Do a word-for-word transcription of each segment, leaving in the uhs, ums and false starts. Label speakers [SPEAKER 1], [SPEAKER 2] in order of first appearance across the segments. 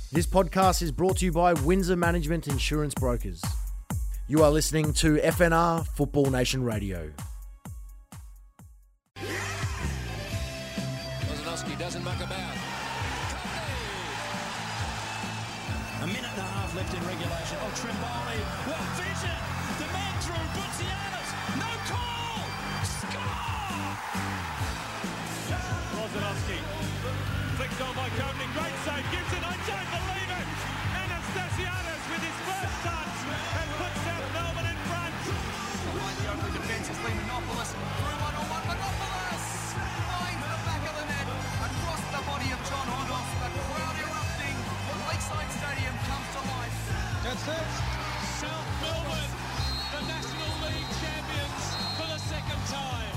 [SPEAKER 1] This podcast is brought to you by Windsor Management Insurance Brokers. You are listening to F N R Football Nation Radio.
[SPEAKER 2] Lozanowski doesn't muck about. A minute and a half left in regulation. Oh, Trimboli. What vision! The man through. Butsianis. No call! Score!
[SPEAKER 3] Lozanowski. Flicked on by Coveney. Great save. Gibson. I don't believe it. Anastasiadis with his first touch and puts South Melbourne in front.
[SPEAKER 4] Right, the open defence has been Monopolis. Through one on one. Monopolis! Finds the back of the net. Across the body of John Hondos. The crowd erupting. Lakeside Stadium comes to life.
[SPEAKER 3] That's it. South Melbourne, the National League champions for the second time.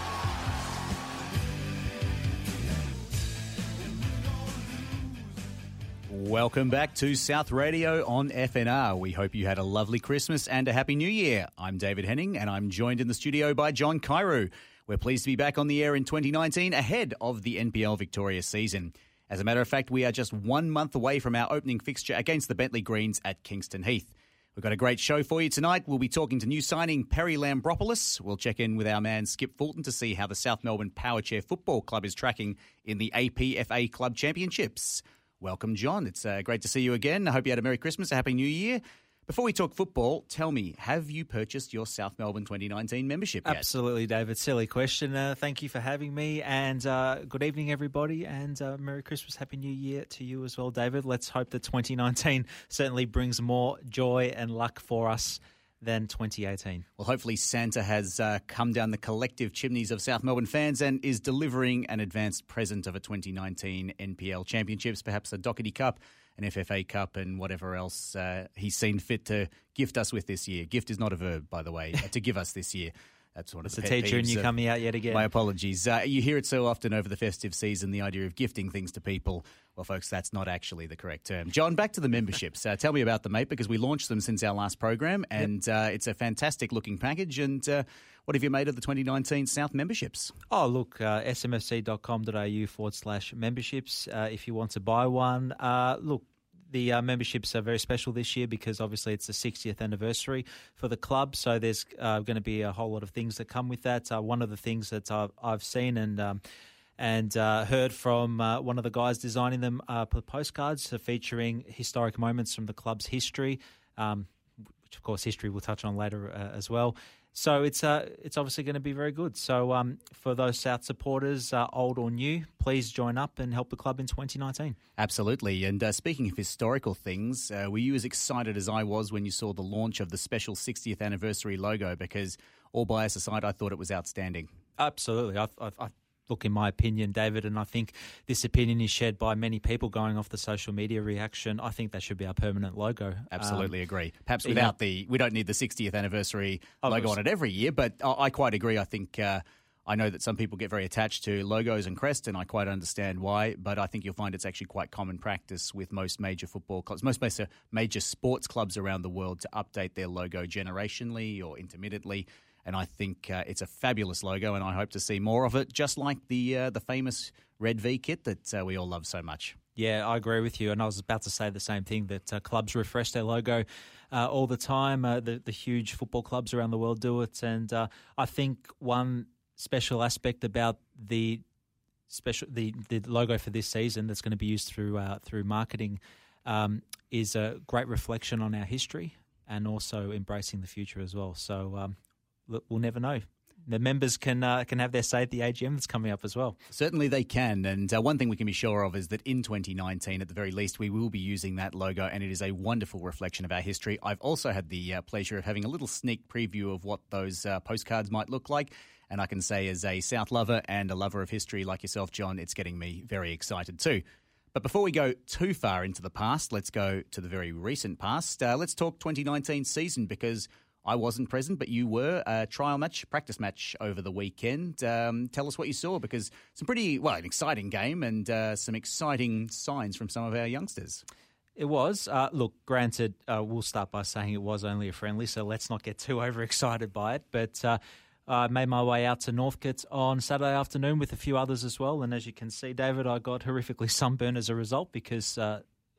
[SPEAKER 5] Welcome back to South Radio on F N R. We hope you had a lovely Christmas and a Happy New Year. I'm David Henning and I'm joined in the studio by John Cairo. We're pleased to be back on the air in twenty nineteen ahead of the N P L Victoria season. As a matter of fact, we are just one month away from our opening fixture against the Bentley Greens at Kingston Heath. We've got a great show for you tonight. We'll be talking to new signing Perry Lambropoulos. We'll check in with our man Skip Fulton to see how the South Melbourne Powerchair Football Club is tracking in the A P F A Club Championships. Welcome, John. It's uh, great to see you again. I hope you had a Merry Christmas, a Happy New Year. Before we talk football, tell me, have you purchased your South Melbourne twenty nineteen membership yet?
[SPEAKER 6] Absolutely, David. Silly question. Uh, thank you for having me, and uh, good evening, everybody, and uh, Merry Christmas, Happy New Year to you as well, David. Let's hope that twenty nineteen certainly brings more joy and luck for us than twenty eighteen.
[SPEAKER 5] Well, hopefully Santa has uh, come down the collective chimneys of South Melbourne fans and is delivering an advanced present of a twenty nineteen N P L Championships, perhaps a Doherty Cup, an F F A Cup and whatever else uh, he's seen fit to gift us with this year. Gift is not a verb, by the way, uh, to give us this year. That's one of
[SPEAKER 6] it's
[SPEAKER 5] the
[SPEAKER 6] a
[SPEAKER 5] pet
[SPEAKER 6] teacher and you
[SPEAKER 5] of,
[SPEAKER 6] coming out yet again.
[SPEAKER 5] My apologies. Uh, you hear it so often over the festive season, the idea of gifting things to people. Well, folks, that's not actually the correct term. John, back to the memberships. Uh, tell me about them, mate, because we launched them since our last program, and yep. uh, it's a fantastic-looking package. And uh, what have you made of the twenty nineteen South memberships?
[SPEAKER 6] Oh, look, uh, s m f c dot com dot a u forward slash memberships uh, if you want to buy one. Uh, look, The uh, memberships are very special this year because obviously it's the sixtieth anniversary for the club. So there's uh, going to be a whole lot of things that come with that. Uh, one of the things that I've, I've seen and um, and uh, heard from uh, one of the guys designing them are postcards featuring historic moments from the club's history, um, which of course history we'll touch on later uh, as well. So it's uh, it's obviously going to be very good. So um, for those South supporters, uh, old or new, please join up and help the club in twenty nineteen.
[SPEAKER 5] Absolutely. And uh, speaking of historical things, uh, were you as excited as I was when you saw the launch of the special sixtieth anniversary logo? Because all bias aside, I thought it was outstanding.
[SPEAKER 6] Absolutely. I, I, I look, in my opinion, David, and I think this opinion is shared by many people going off the social media reaction, I think that should be our permanent logo.
[SPEAKER 5] Absolutely um, agree. Perhaps
[SPEAKER 6] you
[SPEAKER 5] without
[SPEAKER 6] know,
[SPEAKER 5] the, we don't need the sixtieth anniversary
[SPEAKER 6] logo
[SPEAKER 5] on it every year, but I, I quite agree. I think, uh, I know that some people get very attached to logos and crests, and I quite understand why, but I think you'll find it's actually quite common practice with most major football clubs, most major, major sports clubs around the world to update their logo generationally or intermittently. And I think uh, it's a fabulous logo, and I hope to see more of it, just like the uh, the famous Red V kit that uh, we all love so much.
[SPEAKER 6] Yeah, I agree with you, and I was about to say the same thing, that uh, clubs refresh their logo uh, all the time. Uh, the, the huge football clubs around the world do it, and uh, I think one special aspect about the special the, the logo for this season that's going to be used through uh, through marketing um, is a great reflection on our history and also embracing the future as well. So. Um, Look, we'll never know. The members can uh, can have their say at the A G M that's coming up as well.
[SPEAKER 5] Certainly they can. And uh, one thing we can be sure of is that in twenty nineteen, at the very least, we will be using that logo, and it is a wonderful reflection of our history. I've also had the uh, pleasure of having a little sneak preview of what those uh, postcards might look like. And I can say, as a South lover and a lover of history like yourself, John, it's getting me very excited too. But before we go too far into the past, let's go to the very recent past. Uh, let's talk twenty nineteen season, because I wasn't present, but you were. A trial match, practice match over the weekend. Um, tell us what you saw, because some pretty, well, an exciting game and uh, some exciting signs from some of our youngsters.
[SPEAKER 6] It was. Uh, look, granted, uh, we'll start by saying it was only a friendly, so let's not get too overexcited by it. But uh, I made my way out to Northcote on Saturday afternoon with a few others as well. And as you can see, David, I got horrifically sunburned as a result, because uh,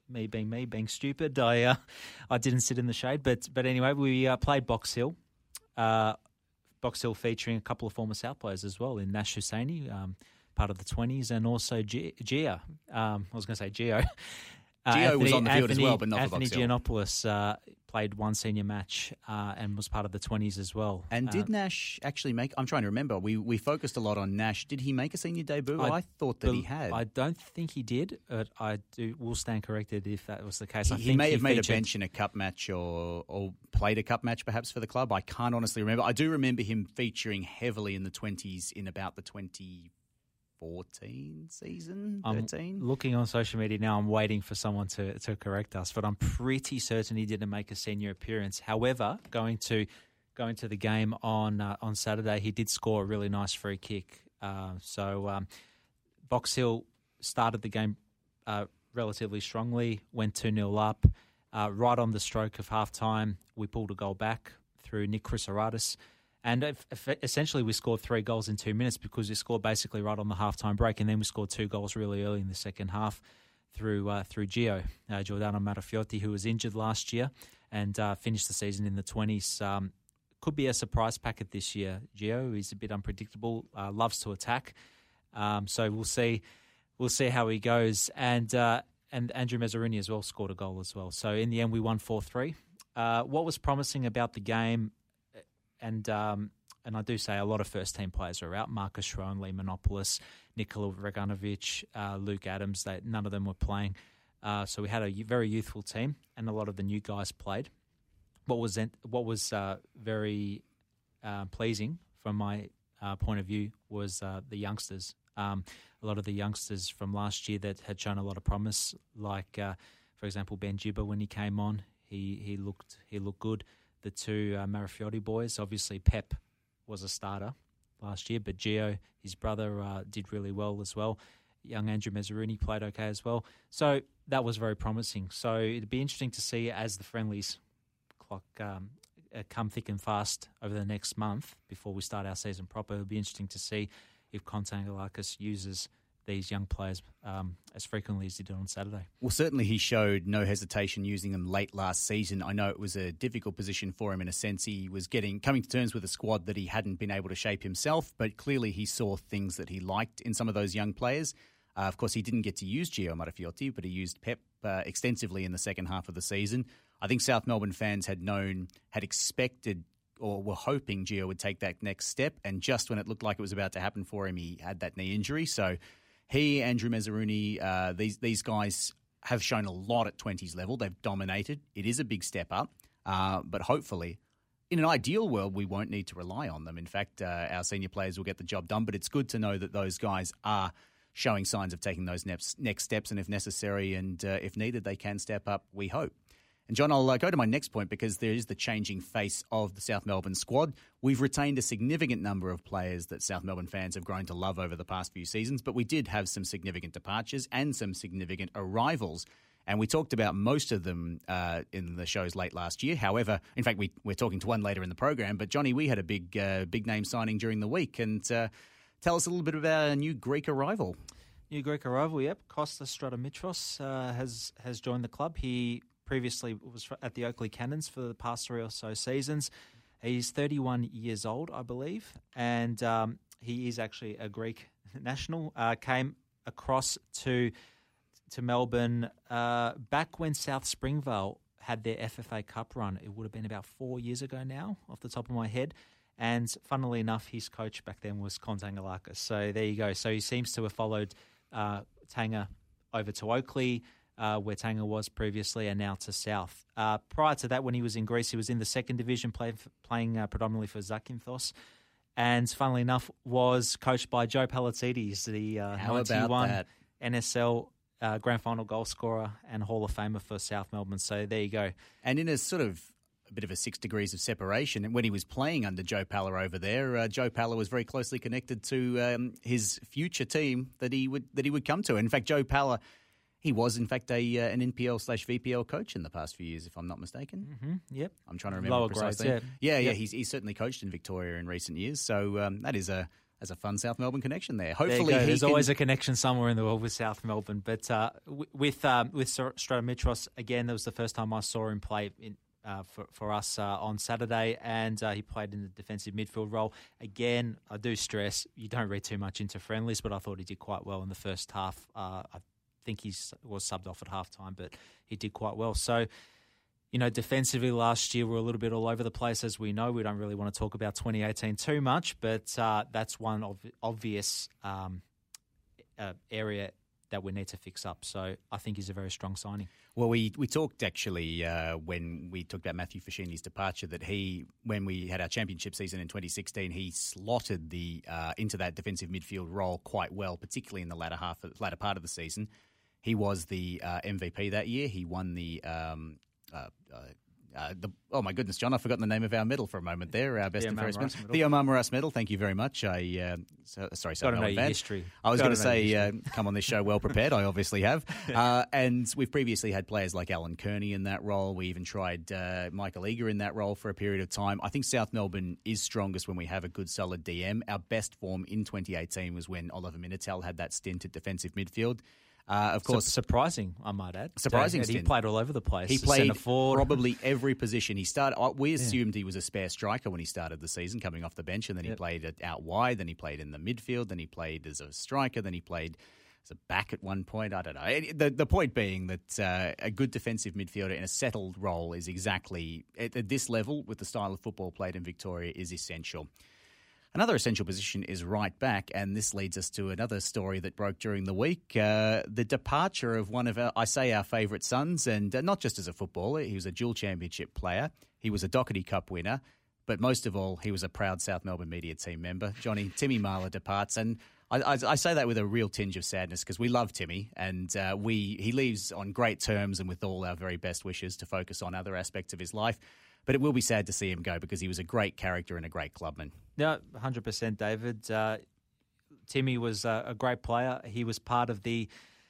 [SPEAKER 6] me being me, being stupid, I uh, I didn't sit in the shade. But but anyway, we uh, played Box Hill. Uh, Box Hill featuring a couple of former South players as well in Nash Husseini, um, part of the twenties, and also G- Gio. Um, I was going to say Gio. Uh,
[SPEAKER 5] Gio
[SPEAKER 6] Anthony,
[SPEAKER 5] was on the field
[SPEAKER 6] Anthony,
[SPEAKER 5] as well, but not
[SPEAKER 6] Anthony
[SPEAKER 5] for Box Hill.
[SPEAKER 6] Giannopoulos uh, played one senior match uh, and was part of the twenties as well.
[SPEAKER 5] And did
[SPEAKER 6] uh,
[SPEAKER 5] Nash actually make... I'm trying to remember. We we focused a lot on Nash. Did he make a senior debut? I, I thought that
[SPEAKER 6] bel-
[SPEAKER 5] he had.
[SPEAKER 6] I don't think he did, but I do will stand corrected if that was the case. I
[SPEAKER 5] He,
[SPEAKER 6] think
[SPEAKER 5] he may have
[SPEAKER 6] he
[SPEAKER 5] made
[SPEAKER 6] featured,
[SPEAKER 5] a bench in a cup match or, or played a cup match perhaps for the club. I can't honestly remember. I do remember him featuring heavily in the twenties in about the twenty fourteen season, thirteen.
[SPEAKER 6] I'm looking on social media now. I'm waiting for someone to, to correct us, but I'm pretty certain he didn't make a senior appearance. However, going to going to the game on uh, on Saturday, he did score a really nice free kick. Uh, so um, Box Hill started the game uh, relatively strongly, went two nil up. Uh, right on the stroke of half time, we pulled a goal back through Nick Chrysoratis. And if, if essentially we scored three goals in two minutes because we scored basically right on the halftime break, and then we scored two goals really early in the second half through uh, through Gio, uh, Giordano Marafiotti, who was injured last year and uh, finished the season in the twenties. Um, could be a surprise packet this year. Gio, he's a bit unpredictable, uh, loves to attack, um, so we'll see we'll see how he goes. And uh, and Andrew Mezzarini as well scored a goal as well. So in the end, we won four three. Uh, what was promising about the game? And um, and I do say a lot of first-team players are out. Marcus Schroen, Lee Monopoulos, Nikola Draganovic, uh, Luke Adams, they, none of them were playing. Uh, so we had a very youthful team, and a lot of the new guys played. What was what was uh, very uh, pleasing from my uh, point of view was uh, the youngsters. Um, a lot of the youngsters from last year that had shown a lot of promise, like, uh, for example, Ben Jibba, when he came on, he, he looked he looked good. The two uh, Marafiotti boys, obviously Pep was a starter last year, but Gio, his brother, uh, did really well as well. Young Andrew Mezzarini played okay as well. So that was very promising. So it'd be interesting to see as the friendlies clock um, uh, come thick and fast over the next month before we start our season proper. It'll be interesting to see if Konstantinakis uses these young players um, as frequently as he did on Saturday.
[SPEAKER 5] Well, certainly he showed no hesitation using them late last season. I know it was a difficult position for him in a sense. He was getting coming to terms with a squad that he hadn't been able to shape himself, but clearly he saw things that he liked in some of those young players. Uh, of course, he didn't get to use Gio Marafiotti, but he used Pep uh, extensively in the second half of the season. I think South Melbourne fans had known, had expected or were hoping Gio would take that next step, and just when it looked like it was about to happen for him, he had that knee injury. So he, Andrew Mezzarini, uh, these these guys have shown a lot at twenties level. They've dominated. It is a big step up, uh, but hopefully, in an ideal world, we won't need to rely on them. In fact, uh, our senior players will get the job done, but it's good to know that those guys are showing signs of taking those next, next steps, and if necessary and uh, if needed, they can step up, we hope. And John, I'll uh, go to my next point because there is the changing face of the South Melbourne squad. We've retained a significant number of players that South Melbourne fans have grown to love over the past few seasons, but we did have some significant departures and some significant arrivals. And we talked about most of them uh, in the shows late last year. However, in fact, we, we're talking to one later in the program. But Johnny, we had a big uh, big name signing during the week. And uh, tell us a little bit about a new Greek arrival.
[SPEAKER 6] New Greek arrival, yep. Kostas Stratomitros uh, has, has joined the club. He previously was at the Oakley Cannons for the past three or so seasons. He's thirty-one years old, I believe, and um, he is actually a Greek national. Uh, came across to to Melbourne uh, back when South Springvale had their F F A Cup run. It would have been about four years ago now, off the top of my head. And funnily enough, his coach back then was Konstantinakis. So there you go. So he seems to have followed uh, Tanger over to Oakley, Uh, where Tanger was previously, and now to South. Uh, prior to that, when he was in Greece, he was in the second division, play, playing uh, predominantly for Zakynthos, and funnily enough, was coached by Joe Palatides, the uh, ninety-one N S L uh, Grand Final goal scorer and Hall of Famer for South Melbourne. So there you go.
[SPEAKER 5] And in a sort of a bit of a six degrees of separation, and when he was playing under Joe Palla over there, uh, Joe Palla was very closely connected to um, his future team that he would that he would come to. In fact, Joe Palla, he was, in fact, a uh, an N P L slash V P L coach in the past few years, if I'm not mistaken.
[SPEAKER 6] Mm-hmm. Yep.
[SPEAKER 5] I'm trying to remember
[SPEAKER 6] Lower
[SPEAKER 5] precisely.
[SPEAKER 6] grades,
[SPEAKER 5] yeah, yeah,
[SPEAKER 6] yeah.
[SPEAKER 5] yep. He's he's certainly coached in Victoria in recent years, so um, that is a as a fun South Melbourne connection there.
[SPEAKER 6] There you
[SPEAKER 5] Hopefully,
[SPEAKER 6] go.
[SPEAKER 5] he
[SPEAKER 6] There's
[SPEAKER 5] can...
[SPEAKER 6] always a connection somewhere in the world with South Melbourne. But uh, w- with um, with Stratomitros, again, that was the first time I saw him play in, uh, for, for us uh, on Saturday, and uh, he played in the defensive midfield role. Again, I do stress, you don't read too much into friendlies, but I thought he did quite well in the first half. Uh, I think he was subbed off at halftime, but he did quite well. So, you know, defensively last year we were a little bit all over the place, as we know. We don't really want to talk about twenty eighteen too much, but uh, that's one of obvious um, uh, area that we need to fix up. So I think he's a very strong signing.
[SPEAKER 5] Well, we, we talked actually uh, when we talked about Matthew Fashini's departure that he, when we had our championship season in twenty sixteen, he slotted the uh, into that defensive midfield role quite well, particularly in the latter half, latter part of the season. He was the uh, M V P that year. He won the um, Uh, uh, uh, the, oh my goodness, John, I've forgotten the name of our medal for a moment there. Our best
[SPEAKER 6] the
[SPEAKER 5] and fairest
[SPEAKER 6] medal.
[SPEAKER 5] medal. The Omar Maras medal. Thank you very much. I uh, so, sorry,
[SPEAKER 6] Got to know
[SPEAKER 5] your
[SPEAKER 6] your history.
[SPEAKER 5] I was
[SPEAKER 6] going
[SPEAKER 5] to say, uh, come on this show well prepared. I obviously have. Uh, and we've previously had players like Alan Kearney in that role. We even tried uh, Michael Eager in that role for a period of time. I think South Melbourne is strongest when we have a good, solid D M. Our best form in twenty eighteen was when Oliver Minitel had that stint at defensive midfield. Uh, of course,
[SPEAKER 6] Su- surprising, I might add.
[SPEAKER 5] Surprising
[SPEAKER 6] He
[SPEAKER 5] stint.
[SPEAKER 6] played all over the place.
[SPEAKER 5] He played
[SPEAKER 6] Centre forward.
[SPEAKER 5] probably every position. He started. We assumed yeah. he was a spare striker when he started the season, coming off the bench, and then he
[SPEAKER 6] yep.
[SPEAKER 5] played it out wide. Then he played in the midfield. Then he played as a striker. Then he played as a back at one point. I don't know. The the point being that uh, a good defensive midfielder in a settled role is exactly at, at this level with the style of football played in Victoria is essential. Another essential position is right back, and this leads us to another story that broke during the week. Uh, the departure of one of our, I say our favourite sons, and uh, not just as a footballer, he was a dual championship player, he was a Doherty Cup winner, but most of all, he was a proud South Melbourne media team member. Johnny, Timmy Marler departs, and I, I, I say that with a real tinge of sadness because we love Timmy, and uh, we he leaves on great terms and with all our very best wishes to focus on other aspects of his life. But it will be sad to see him go because he was a great character and a great clubman.
[SPEAKER 6] Yeah, one hundred percent, David. Uh, Timmy was uh, a great player. He was part of the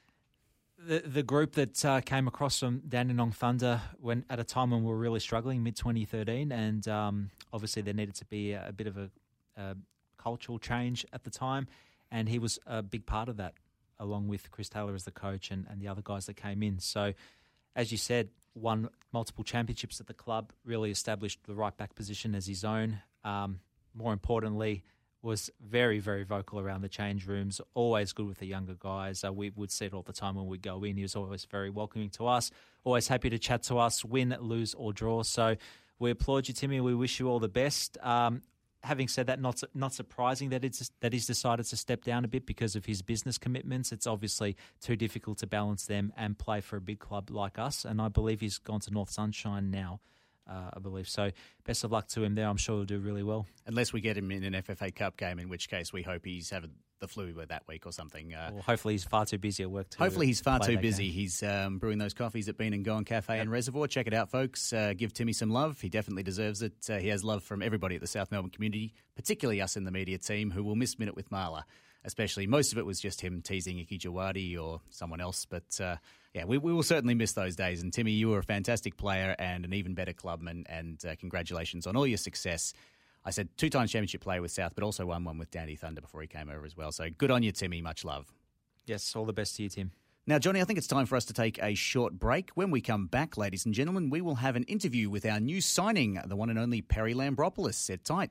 [SPEAKER 6] the, the group that uh, came across from Dandenong Thunder when at a time when we were really struggling, mid twenty thirteen, and um, obviously there needed to be a, a bit of a, a cultural change at the time, and he was a big part of that, along with Chris Taylor as the coach and, and the other guys that came in. So, as you said, won multiple championships at the club, really established the right back position as his own. Um, more importantly, was very, very vocal around the change rooms, always good with the younger guys. Uh, we would see it all the time when we go in. He was always very welcoming to us, always happy to chat to us, win, lose or draw. So we applaud you, Timmy. We wish you all the best. Um, having said that, not not surprising that it's that he's decided to step down a bit because of his business commitments. It's obviously too difficult to balance them and play for a big club like us. And I believe he's gone to North Sunshine now, uh, I believe. So best of luck to him there. I'm sure he'll do really well.
[SPEAKER 5] Unless we get him in an F F A Cup game, in which case we hope he's having the flu that week or something. Uh,
[SPEAKER 6] well, hopefully he's far too busy at work. To
[SPEAKER 5] hopefully he's far too busy.
[SPEAKER 6] Game.
[SPEAKER 5] He's um, brewing those coffees at Bean and Gone Cafe and Reservoir. Check it out, folks. Uh, give Timmy some love. He definitely deserves it. Uh, he has love from everybody at the South Melbourne community, particularly us in the media team, who will miss Minute with Marler. Especially, most of it was just him teasing Icky Jawadi or someone else. But uh, yeah, we, we will certainly miss those days. And Timmy, you were a fantastic player and an even better clubman. And uh, congratulations on all your success. I said two times championship player with South, but also won one with Dandy Thunder before he came over as well. So good on you, Timmy. Much love.
[SPEAKER 6] Yes, all the best to you, Tim.
[SPEAKER 5] Now, Johnny, I think it's time for us to take a short break. When we come back, ladies and gentlemen, we will have an interview with our new signing, the one and only Perry Lambropoulos. Sit tight.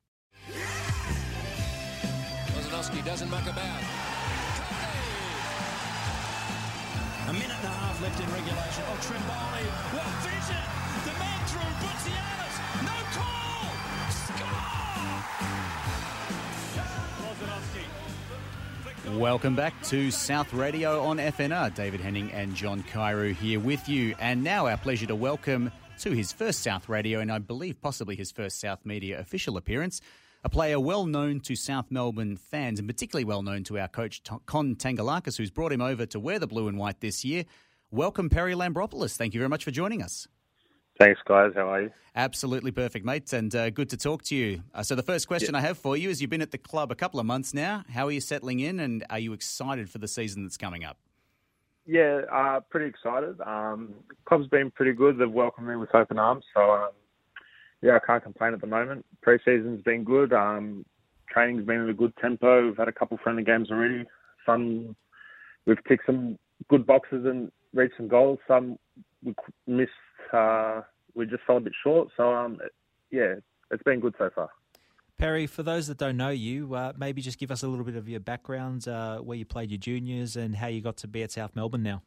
[SPEAKER 2] Kozanowski doesn't muck about. A minute and a half left in regulation. Oh, Tremboli, what vision! The man through, Butsianis, no call!
[SPEAKER 5] Welcome back to South Radio on F N R. David Henning and John Cairo here with you. And now our pleasure to welcome to his first South Radio and I believe possibly his first South Media official appearance, a player well known to South Melbourne fans and particularly well known to our coach Con Tangalakis, who's brought him over to wear the blue and white this year. Welcome, Perry Lambropoulos. Thank you very much for joining us.
[SPEAKER 7] Thanks, guys. How are you?
[SPEAKER 5] Absolutely perfect, mate, and uh, good to talk to you. Uh, so the first question yeah. I have for you is you've been at the club a couple of months now. How are you settling in, and are you excited for the season that's coming up?
[SPEAKER 7] Yeah, uh, pretty excited. Um, club's been pretty good. They've welcomed me with open arms, so um, yeah, I can't complain at the moment. Pre-season's been good. Um, training's been in a good tempo. We've had a couple friendly games already. Some we've ticked some good boxes and reached some goals. Some we missed. Uh, we just fell a bit short. So um, yeah, it's been good so far.
[SPEAKER 6] Perry, for those that don't know you, uh, maybe just give us a little bit of your background, uh, where you played your juniors and how you got to be at South Melbourne now.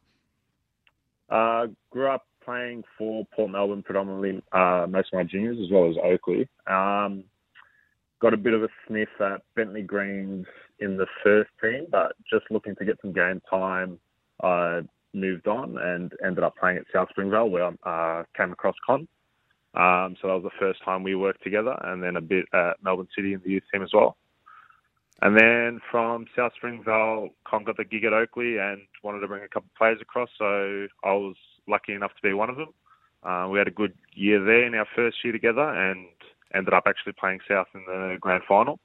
[SPEAKER 7] Uh, grew up playing for Port Melbourne predominantly, uh, most of my juniors as well as Oakley. Um, got a bit of a sniff at Bentley Greens in the first team, but just looking to get some game time, I moved on and ended up playing at South Springvale where I uh, came across Con. Um, so that was the first time we worked together, and then a bit at Melbourne City in the youth team as well. And then from South Springvale, Con got the gig at Oakley and wanted to bring a couple of players across, so I was lucky enough to be one of them. Uh, we had a good year there in our first year together and ended up actually playing South in the grand final.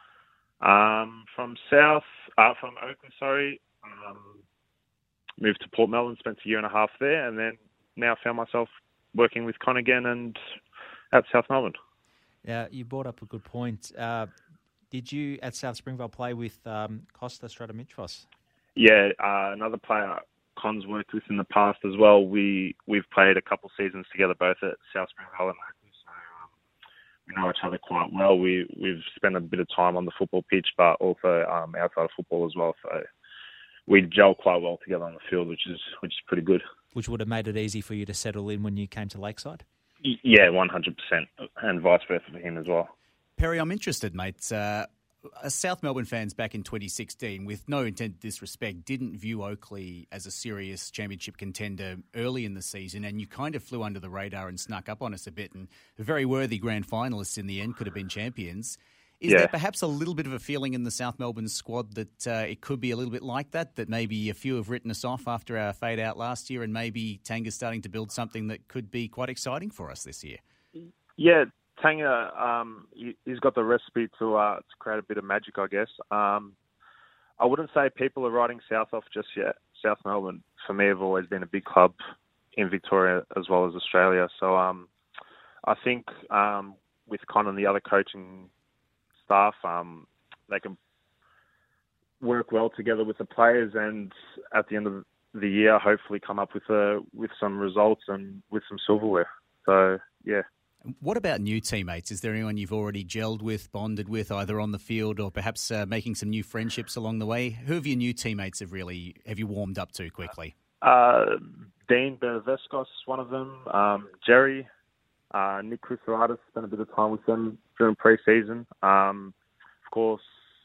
[SPEAKER 7] Um, from South, uh, from Oakley, sorry, um, moved to Port Melbourne, spent a year and a half there, and then now found myself working with Con again and at South Melbourne.
[SPEAKER 6] Yeah, you brought up a good point. Uh, did you, at South Springvale, play with um, Costa Stratomitros?
[SPEAKER 7] Yeah, uh, another player Con's worked with in the past as well. We, we've played a couple seasons together, both at South Springvale and Oakley, so um, we know each other quite well. We, we've spent a bit of time on the football pitch, but also um, outside of football as well, so we gel quite well together on the field, which is which is pretty good.
[SPEAKER 6] Which would have made it easy for you to settle in when you came to Lakeside?
[SPEAKER 7] Yeah, one hundred percent, and vice versa for him as well.
[SPEAKER 5] Perry, I'm interested, mate. Uh, South Melbourne fans back in twenty sixteen, with no intended disrespect, didn't view Oakley as a serious championship contender early in the season, and you kind of flew under the radar and snuck up on us a bit, and very worthy grand finalists in the end, could have been champions. Is
[SPEAKER 7] yeah.
[SPEAKER 5] there perhaps a little bit of a feeling in the South Melbourne squad that uh, it could be a little bit like that, that maybe a few have written us off after our fade out last year, and maybe Tanga's starting to build something that could be quite exciting for us this year?
[SPEAKER 7] Yeah, Tanga, um, he, he's got the recipe to uh, to create a bit of magic, I guess. Um, I wouldn't say people are writing South off just yet. South Melbourne, for me, have always been a big club in Victoria as well as Australia. So um, I think um, with Con and the other coaching staff, um, they can work well together with the players, and at the end of the year, hopefully come up with a, with some results and with some silverware. So, yeah.
[SPEAKER 5] What about new teammates? Is there anyone you've already gelled with, bonded with, either on the field or perhaps uh, making some new friendships along the way? Who have your new teammates have really have you warmed up to quickly?
[SPEAKER 7] Uh, Dean Beravescos, one of them. Um, Jerry, uh, Nick Cruceratis, spent a bit of time with them during pre-season. Um, of course,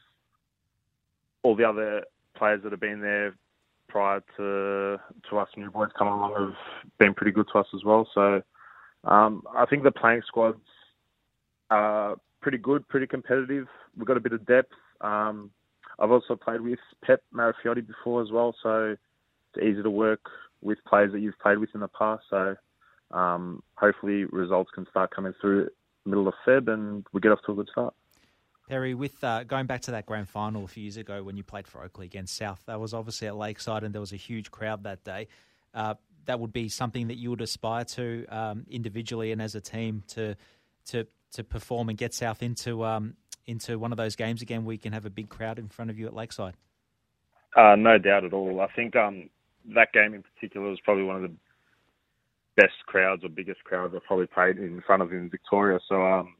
[SPEAKER 7] all the other players that have been there prior to to us new boys coming along have been pretty good to us as well. So um, I think the playing squad's uh, pretty good, pretty competitive. We've got a bit of depth. Um, I've also played with Pep Marafiotti before as well, so it's easy to work with players that you've played with in the past. So um, hopefully results can start coming through middle of Feb and we get off to a good start.
[SPEAKER 6] Perry, with uh, going back to that grand final a few years ago when you played for Oakley against South, that was obviously at Lakeside and there was a huge crowd that day. Uh, that would be something that you would aspire to um, individually and as a team to to to perform and get South into um, into one of those games again where you can have a big crowd in front of you at Lakeside?
[SPEAKER 7] Uh, no doubt at all. I think um, that game in particular was probably one of the best crowds or biggest crowds I've probably played in front of in Victoria. So um,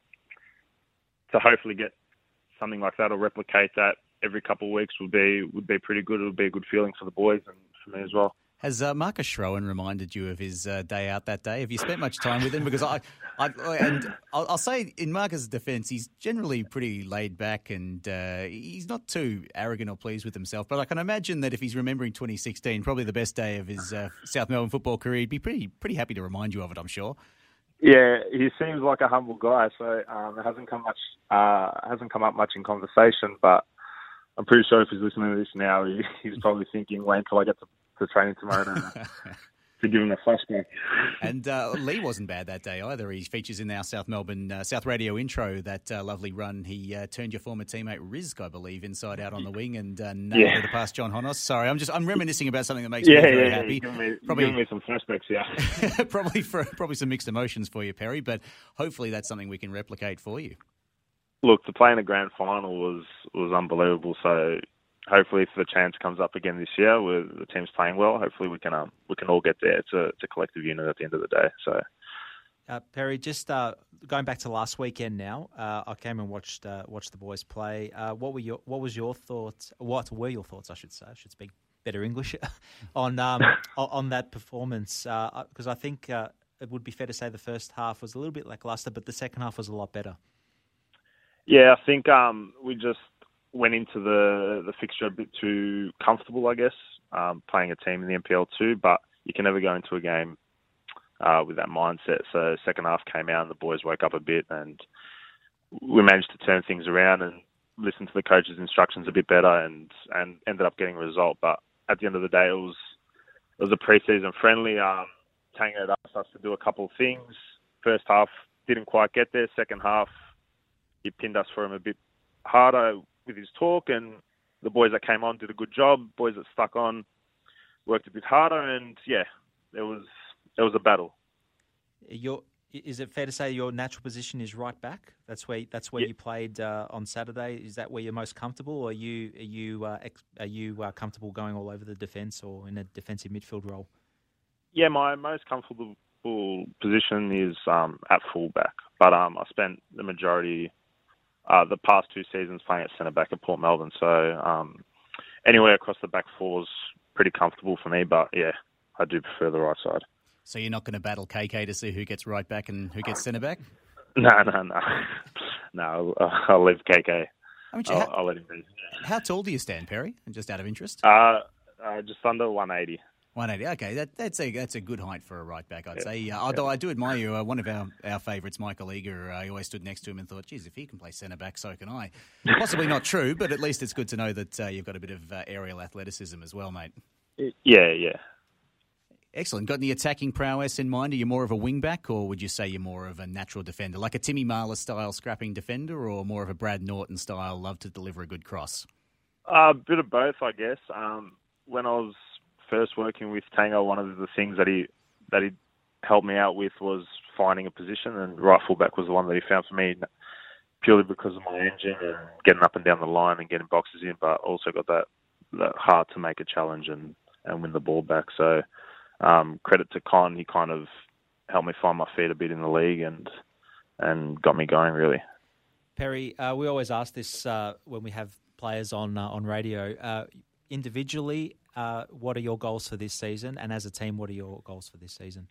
[SPEAKER 7] to hopefully get something like that or replicate that every couple of weeks would be would be pretty good. It would be a good feeling for the boys and for me as well.
[SPEAKER 5] Has uh, Marcus Schroen reminded you of his uh, day out that day? Have you spent much time with him? Because I, I and I'll, I'll say in Marcus' defence, he's generally pretty laid back and uh, he's not too arrogant or pleased with himself. But I can imagine that if he's remembering twenty sixteen, probably the best day of his uh, South Melbourne football career, he'd be pretty pretty happy to remind you of it, I'm sure.
[SPEAKER 7] Yeah, he seems like a humble guy, so um, it hasn't come much uh, hasn't come up much in conversation. But I'm pretty sure if he's listening to this now, he, he's probably thinking, "Wait until I get to, to training tomorrow to, to give him a flashback."
[SPEAKER 5] And uh, Lee wasn't bad that day either. He features in our South Melbourne uh, South Radio intro, that uh, lovely run. He uh, turned your former teammate Rizk, I believe, inside out on the wing and uh, nailed
[SPEAKER 7] yeah.
[SPEAKER 5] it past John Honos. Sorry, I'm just I'm reminiscing about something that makes
[SPEAKER 7] yeah,
[SPEAKER 5] me very
[SPEAKER 7] yeah,
[SPEAKER 5] happy.
[SPEAKER 7] Yeah, giving me,
[SPEAKER 5] probably
[SPEAKER 7] giving me some flashbacks, yeah.
[SPEAKER 5] probably for probably some mixed emotions for you, Perry. But hopefully that's something we can replicate for you.
[SPEAKER 7] look, to play in the grand final was, was unbelievable. So hopefully, if the chance comes up again this year, where the team's playing well, hopefully we can um, we can all get there. It's a, it's a collective unit at the end of the day. So.
[SPEAKER 6] Uh, Perry, just uh, going back to last weekend now, uh, I came and watched uh, watched the boys play. Uh, what were your what was your thoughts? What were your thoughts? I should say. I should speak better English on um, on that performance, because uh, I think uh, it would be fair to say the first half was a little bit lackluster, but the second half was a lot better.
[SPEAKER 7] Yeah, I think um, we just went into the the fixture a bit too comfortable, I guess, um, playing a team in the N P L too. But you can never go into a game Uh, with that mindset. So second half came out and the boys woke up a bit and we managed to turn things around and listen to the coach's instructions a bit better and, and ended up getting a result. But at the end of the day, it was it was a pre-season friendly. Um, Tango had asked us to do a couple of things. First half didn't quite get there. Second half, he pinned us for him a bit harder with his talk, and the boys that came on did a good job. Boys that stuck on worked a bit harder, and yeah, there was It was a battle.
[SPEAKER 6] Your, is it fair to say your natural position is right back? That's where that's where
[SPEAKER 7] yeah.
[SPEAKER 6] you played uh, on Saturday. Is that where you're most comfortable, or are you are you uh, ex, are you uh, comfortable going all over the defence or in a defensive midfield role?
[SPEAKER 7] Yeah, my most comfortable position is um, at fullback, but um, I spent the majority, uh, the past two seasons playing at centre back at Port Melbourne. So um, anywhere across the back four is pretty comfortable for me. But yeah, I do prefer the right side.
[SPEAKER 5] So you're not going to battle K K to see who gets right back and who gets centre back?
[SPEAKER 7] No, no, no. No, I'll, I'll leave K K.
[SPEAKER 5] I mean,
[SPEAKER 7] I'll,
[SPEAKER 5] how,
[SPEAKER 7] I'll let him be.
[SPEAKER 5] How tall do you stand, Perry? Just out of interest?
[SPEAKER 7] Uh, uh just under one eighty.
[SPEAKER 5] one eighty. Okay, that, that's a that's a good height for a right back, I'd
[SPEAKER 7] yeah.
[SPEAKER 5] say. Uh, although I do admire you. Uh, one of our, our favourites, Michael Eager, uh, I always stood next to him and thought, geez, if he can play centre back, so can I. Possibly not true, but at least it's good to know that uh, you've got a bit of uh, aerial athleticism as well, mate.
[SPEAKER 7] Yeah, yeah.
[SPEAKER 5] Excellent. Got any attacking prowess in mind? Are you more of a wing-back, or would you say you're more of a natural defender, like a Timmy Marler-style scrapping defender, or more of a Brad Norton-style, love to deliver a good cross?
[SPEAKER 7] A uh, bit of both, I guess. Um, when I was first working with Tango, one of the things that he that he helped me out with was finding a position, and right full-back was the one that he found for me, purely because of my engine and getting up and down the line and getting boxes in, but also got that, that heart to make a challenge and, and win the ball back. So Um, credit to Con, he kind of helped me find my feet a bit in the league and and got me going, really.
[SPEAKER 6] Perry, uh, we always ask this uh, when we have players on uh, on radio. Uh, individually, uh, what are your goals for this season? And as a team, what are your goals for this season?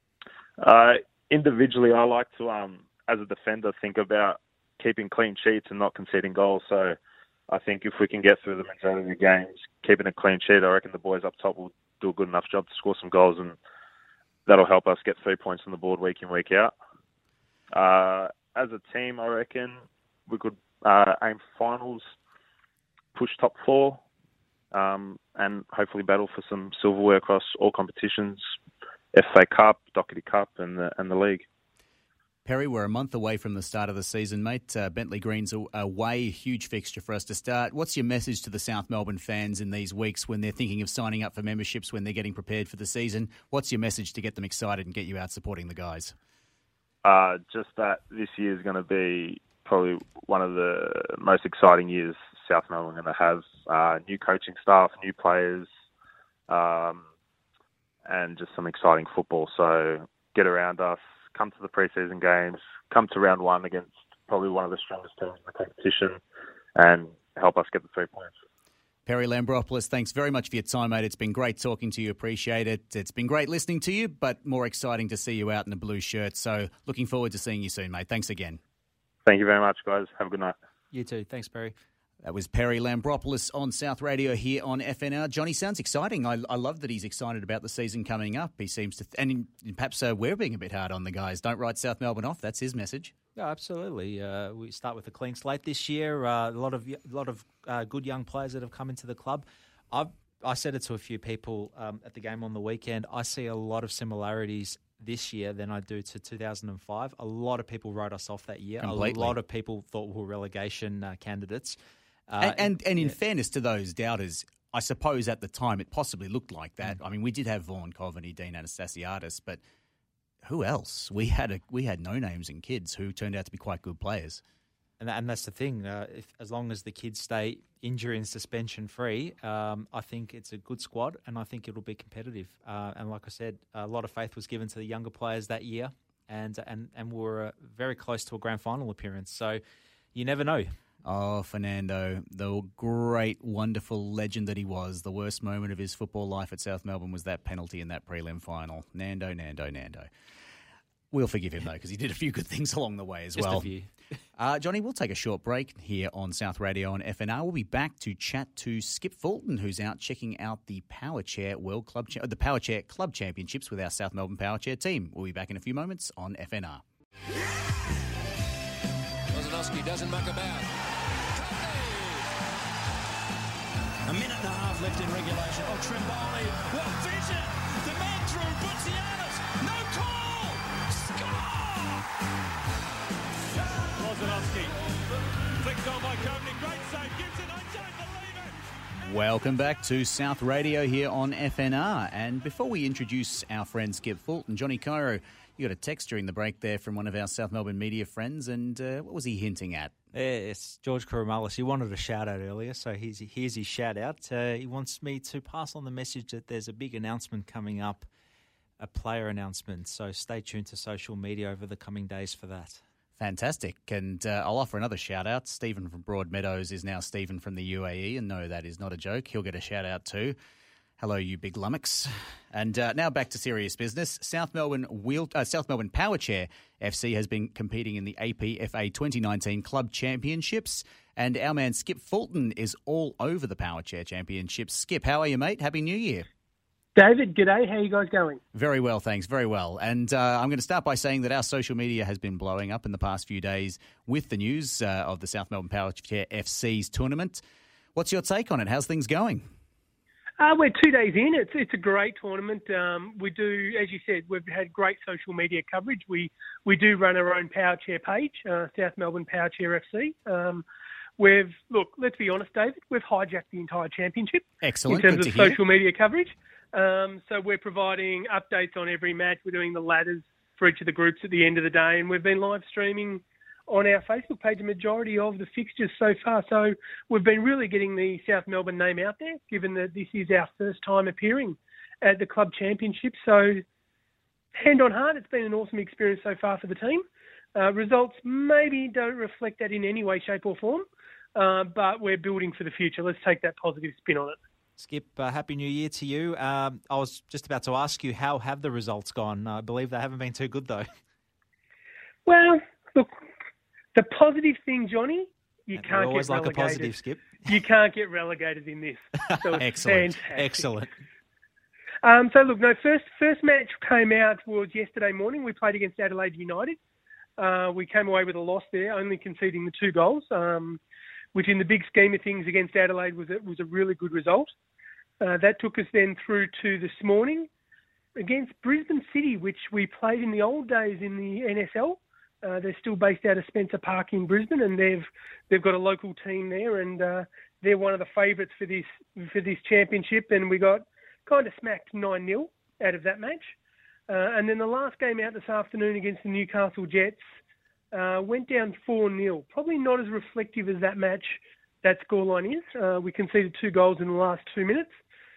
[SPEAKER 7] Uh, individually, I like to, um, as a defender, think about keeping clean sheets and not conceding goals. So I think if we can get through the majority of the games, keeping a clean sheet, I reckon the boys up top will do a good enough job to score some goals, and that'll help us get three points on the board week in, week out. Uh, as a team, I reckon we could uh, aim for finals, push top four, um, and hopefully battle for some silverware across all competitions, F A Cup, Doherty Cup, and the, and the league.
[SPEAKER 5] Perry, we're a month away from the start of the season, mate. Uh, Bentley Green's away, a huge fixture for us to start. What's your message to the South Melbourne fans in these weeks when they're thinking of signing up for memberships, when they're getting prepared for the season? What's your message to get them excited and get you out supporting the guys?
[SPEAKER 7] Uh, just that this year is going to be probably one of the most exciting years South Melbourne are going to have. Uh, new coaching staff, new players, um, and just some exciting football. So get around us. Come to the pre-season games, come to round one against probably one of the strongest teams in the competition, and help us get the three points.
[SPEAKER 5] Perry Lambropoulos, thanks very much for your time, mate. It's been great talking to you. Appreciate it. It's been great listening to you, but more exciting to see you out in a blue shirt. So looking forward to seeing you soon, mate. Thanks again.
[SPEAKER 7] Thank you very much, guys. Have a good night.
[SPEAKER 6] You too. Thanks, Perry.
[SPEAKER 5] That was Perry Lambropoulos on South Radio here on F N R. Johnny, sounds exciting. I, I love that he's excited about the season coming up. He seems to, th- and perhaps uh, we're being a bit hard on the guys. Don't write South Melbourne off. That's his message.
[SPEAKER 6] Yeah, absolutely. Uh, we start with a clean slate this year. Uh, a lot of a lot of uh, good young players that have come into the club. I've I said it to a few people um, at the game on the weekend. I see a lot of similarities this year than I do to two thousand five. A lot of people wrote us off that year.
[SPEAKER 5] Completely.
[SPEAKER 6] A lot of people thought we were relegation uh, candidates.
[SPEAKER 5] Uh, and, and, and in
[SPEAKER 6] yeah.
[SPEAKER 5] fairness to those doubters, I suppose at the time it possibly looked like that. Mm. I mean, we did have Vaughan Coveney, Dean Anastasiadis, but who else? We had a we had no names and kids who turned out to be quite good players.
[SPEAKER 6] And, that, and that's the thing. Uh, if, as long as the kids stay injury and suspension free, um, I think it's a good squad, and I think it'll be competitive. Uh, and like I said, a lot of faith was given to the younger players that year, and and and we're uh, very close to a grand final appearance. So you never know.
[SPEAKER 5] Oh, Fernando, the great, wonderful legend that he was. The worst moment of his football life at South Melbourne was that penalty in that prelim final. Nando, Nando, Nando. We'll forgive him, though, because he did a few good things along the way as
[SPEAKER 6] Just
[SPEAKER 5] well.
[SPEAKER 6] a few.
[SPEAKER 5] uh, Johnny, we'll take a short break here on South Radio on F N R. We'll be back to chat to Skip Fulton, who's out checking out the Power Chair World Club, Cha- the Power Chair Club Championships with our South Melbourne Power Chair team. We'll be back in a few moments on F N R.
[SPEAKER 2] Lozanowski doesn't muck about. A minute and a half left in regulation. Oh, Tremboli, what vision! The man through, Butsianis, no call! Score!
[SPEAKER 3] Lozanowski, flicked on by Coveney, great save, Gibson, I don't believe it!
[SPEAKER 5] Welcome back to South Radio here on F N R. And before we introduce our friend Skip Fulton, Johnny Cairo, you got a text during the break there from one of our South Melbourne media friends, and uh, what was he hinting at?
[SPEAKER 6] It's George Kouroumalis. He wanted a shout-out earlier, so here's, here's his shout-out. Uh, he wants me to pass on the message that there's a big announcement coming up, a player announcement, so stay tuned to social media over the coming days for that.
[SPEAKER 5] Fantastic. And uh, I'll offer another shout-out. Stephen from Broadmeadows is now Stephen from the U A E, and no, that is not a joke. He'll get a shout-out too. Hello, you big lummox. And uh, now back to serious business. South Melbourne Wheel, uh, South Melbourne Power Chair F C has been competing in the A P F A twenty nineteen Club Championships, and our man Skip Fulton is all over the Power Chair Championships. Skip, how are you, mate? Happy New Year.
[SPEAKER 8] David, g'day. How are you guys going?
[SPEAKER 5] Very well, thanks. Very well. And uh, I'm going to start by saying that our social media has been blowing up in the past few days with the news uh, of the South Melbourne Power Chair F C's tournament. What's your take on it? How's things going?
[SPEAKER 8] Uh, we're two days in. It's it's a great tournament. Um, we do, as you said, we've had great social media coverage. We we do run our own Power Chair page, uh, South Melbourne Power Chair F C. Um, we've look, let's be honest, David, we've hijacked the entire championship.
[SPEAKER 5] Excellent.
[SPEAKER 8] In terms
[SPEAKER 5] Good
[SPEAKER 8] of
[SPEAKER 5] to hear.
[SPEAKER 8] social media coverage. Um, so we're providing updates on every match. We're doing the ladders for each of the groups at the end of the day, and we've been live streaming on our Facebook page a majority of the fixtures so far. So we've been really getting the South Melbourne name out there, given that this is our first time appearing at the club championship. So hand on heart, it's been an awesome experience so far for the team. Uh, results maybe don't reflect that in any way, shape or form, uh, but we're building for the future. Let's take that positive spin on it.
[SPEAKER 6] Skip, uh, Happy New Year to you. Um, I was just about to ask you, how have the results gone? I believe they haven't been too good, though.
[SPEAKER 8] Well, look, the positive thing, Johnny, you
[SPEAKER 6] And
[SPEAKER 8] can't
[SPEAKER 6] always
[SPEAKER 8] get
[SPEAKER 6] like
[SPEAKER 8] relegated.
[SPEAKER 6] a positive, Skip.
[SPEAKER 8] You can't get relegated in this. So it's
[SPEAKER 5] Excellent.
[SPEAKER 8] fantastic.
[SPEAKER 6] Excellent.
[SPEAKER 8] Um, so, look, no, first first match came out was yesterday morning. We played against Adelaide United. Uh, we came away with a loss there, only conceding the two goals, um, which in the big scheme of things against Adelaide was a, was a really good result. Uh, that took us then through to this morning against Brisbane City, which we played in the old days in the N S L. Uh, they're still based out of Spencer Park in Brisbane, and they've they've got a local team there, and uh, they're one of the favourites for this for this championship. And we got kind of smacked nine nil out of that match. Uh, and then the last game out this afternoon against the Newcastle Jets uh, went down four nil. Probably not as reflective as that match, that scoreline is. Uh, we conceded two goals in the last two minutes.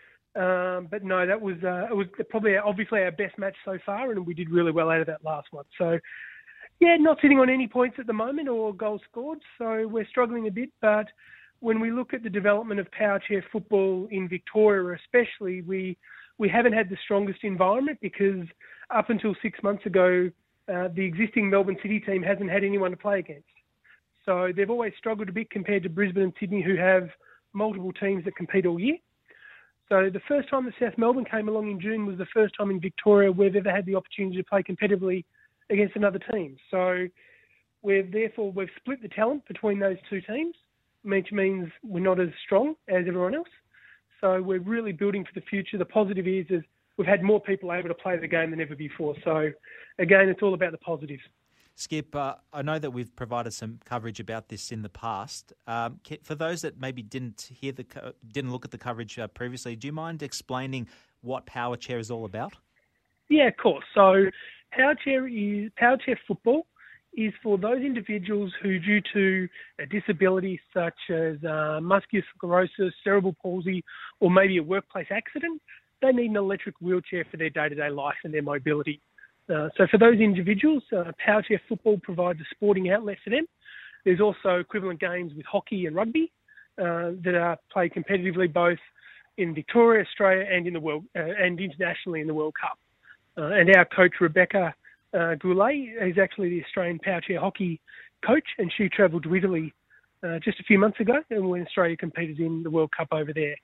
[SPEAKER 8] Um, but no, that was uh, it was probably obviously our best match so far, and we did really well out of that last one. So. Yeah, not sitting on any points at the moment or goals scored, so we're struggling a bit. But when we look at the development of Power Chair football in Victoria especially, we we haven't had the strongest environment because up until six months ago, uh, the existing Melbourne City team hasn't had anyone to play against. So they've always struggled a bit compared to Brisbane and Sydney, who have multiple teams that compete all year. So the first time that South Melbourne came along in June was the first time in Victoria we've ever had the opportunity to play competitively against another team. So we've therefore we've split the talent between those two teams, which means we're not as strong as everyone else. So we're really building for the future. The positive is, is we've had more people able to play the game than ever before. So again, it's all about the positives.
[SPEAKER 6] Skip, uh, I know that we've provided some coverage about this in the past. Um, ca- for those that maybe didn't hear the co- didn't look at the coverage uh, previously, do you mind explaining what Power Chair is all about?
[SPEAKER 8] Yeah, of course. So Power Chair is Power Chair football is for those individuals who, due to a disability such as uh, muscular sclerosis, cerebral palsy, or maybe a workplace accident, they need an electric wheelchair for their day-to-day life and their mobility. Uh, so for those individuals, uh, Powerchair Football provides a sporting outlet for them. There's also equivalent games with hockey and rugby uh, that are played competitively both in Victoria, Australia, and in the world uh, and internationally in the World Cup. Uh, and our coach Rebecca uh, Goulet is actually the Australian Powerchair hockey coach, and she travelled to Italy uh, just a few months ago, and when Australia competed in the World Cup over there.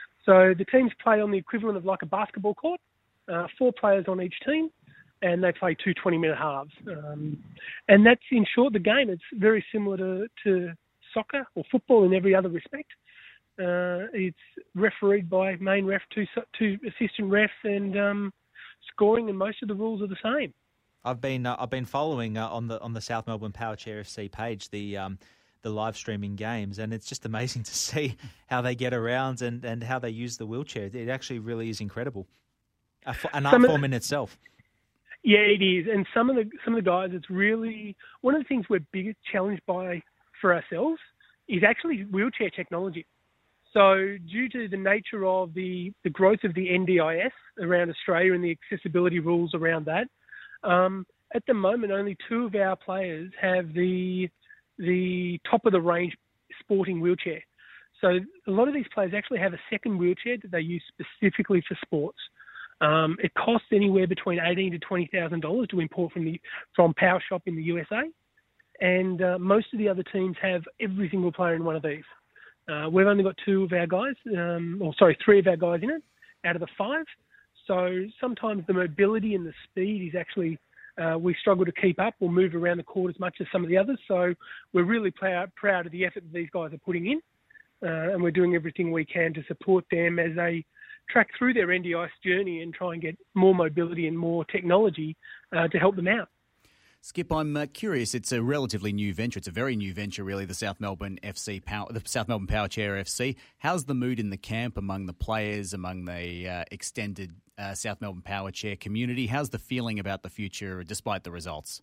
[SPEAKER 8] So the teams play on the equivalent of like a basketball court, uh, four players on each team, and they play two twenty-minute halves. Um, and that's, in short, the game. It's very similar to, to soccer or football in every other respect. Uh, it's refereed by main ref, two, two assistant refs, and um, scoring, and most of the rules are the same.
[SPEAKER 6] I've been uh, I've been following uh, on the on the South Melbourne Powerchair F C page the um, the live streaming games, and it's just amazing to see how they get around and, and how they use the wheelchair. It actually really is incredible. A, an art form in itself.
[SPEAKER 8] Yeah, it is. And some of the some of the guys, it's really one of the things we're big challenged by for ourselves is actually wheelchair technology. So due to the nature of the, the growth of the N D I S around Australia and the accessibility rules around that, um, at the moment only two of our players have the the top of the range sporting wheelchair. So a lot of these players actually have a second wheelchair that they use specifically for sports. Um, it costs anywhere between eighteen to twenty thousand dollars to import from the from Power Shop in the U S A, and uh, most of the other teams have every single player in one of these. Uh, we've only got two of our guys, um, or sorry, three of our guys in it out of the five. So sometimes the mobility and the speed is actually uh, we struggle to keep up or move around the court as much as some of the others. So we're really proud proud of the effort that these guys are putting in, uh, and we're doing everything we can to support them as they track through their N D I S journey and try and get more mobility and more technology uh, to help them out.
[SPEAKER 5] Skip, I'm uh, curious. It's a relatively new venture. It's a very new venture, really. The South Melbourne F C, Power, the South Melbourne Powerchair F C. How's the mood in the camp among the players, among the uh, extended uh, South Melbourne Powerchair community? How's the feeling about the future, despite the results?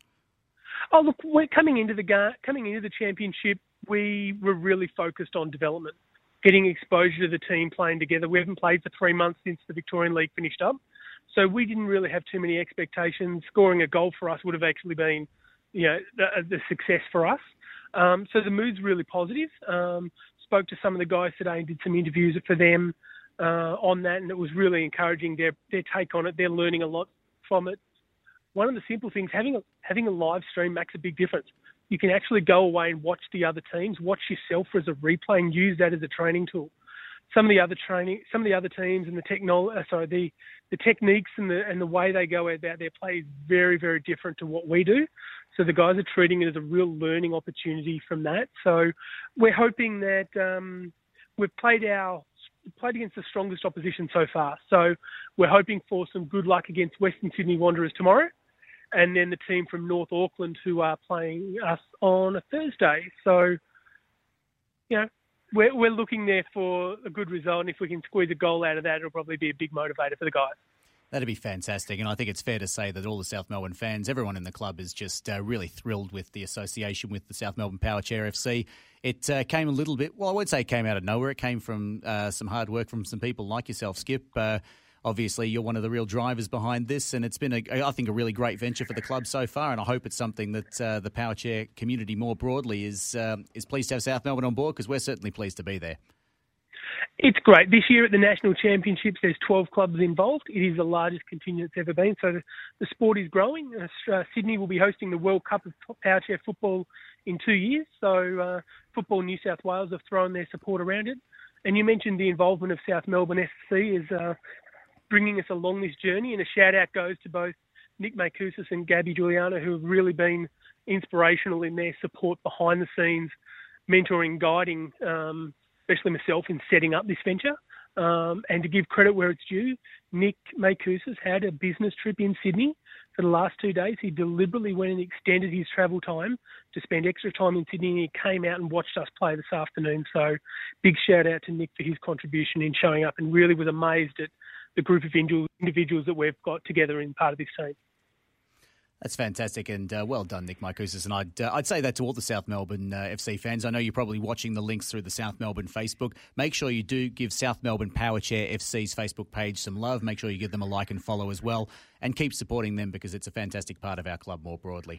[SPEAKER 8] Oh, look, we're coming into the ga- coming into the championship. We were really focused on development, getting exposure to the team playing together. We haven't played for three months since the Victorian League finished up. So we didn't really have too many expectations. Scoring a goal for us would have actually been, you know, the, the success for us. Um, so the mood's really positive. Um, spoke to some of the guys today and did some interviews for them uh, on that, and it was really encouraging their their take on it. They're learning a lot from it. One of the simple things, having a, having a live stream makes a big difference. You can actually go away and watch the other teams, watch yourself as a replay, and use that as a training tool. Some of the other training, some of the other teams and the technol, uh, sorry, the, the techniques and the and the way they go about their play is very, very different to what we do. So the guys are treating it as a real learning opportunity from that. So we're hoping that um, we've played our played against the strongest opposition so far. So we're hoping for some good luck against Western Sydney Wanderers tomorrow, and then the team from North Auckland who are playing us on a Thursday. So, you know, We're, we're looking there for a good result, and if we can squeeze a goal out of that, it'll probably be a big motivator for the guys.
[SPEAKER 5] That'd be fantastic, and I think it's fair to say that all the South Melbourne fans, everyone in the club is just uh, really thrilled with the association with the South Melbourne Powerchair F C. It uh, came a little bit, well, I would say it came out of nowhere. It came from uh, some hard work from some people like yourself, Skip. Uh, Obviously, you're one of the real drivers behind this, and it's been, a, I think, a really great venture for the club so far, and I hope it's something that uh, the Powerchair community more broadly is um, is pleased to have South Melbourne on board, because we're certainly pleased to be there.
[SPEAKER 8] It's great. This year at the National Championships, there's twelve clubs involved. It is the largest contingent it's ever been, so the, the sport is growing. Uh, Sydney will be hosting the World Cup of Powerchair football in two years, so uh, Football New South Wales have thrown their support around it. And you mentioned the involvement of South Melbourne F C is uh, bringing us along this journey, and a shout out goes to both Nick Makoussis and Gabby Giuliano, who have really been inspirational in their support behind the scenes, mentoring, guiding, um, especially myself in setting up this venture. Um, and to give credit where it's due, Nick Makoussis had a business trip in Sydney for the last two days. He deliberately went and extended his travel time to spend extra time in Sydney, and he came out and watched us play this afternoon. So big shout out to Nick for his contribution in showing up, and really was amazed at the group of individuals that we've got together in part of this team.
[SPEAKER 5] That's fantastic, and uh, well done, Nick Marcoussis. And I'd uh, I'd say that to all the South Melbourne uh, F C fans. I know you're probably watching the links through the South Melbourne Facebook. Make sure you do give South Melbourne Power Chair F C's Facebook page some love. Make sure you give them a like and follow as well, and keep supporting them because it's a fantastic part of our club more broadly.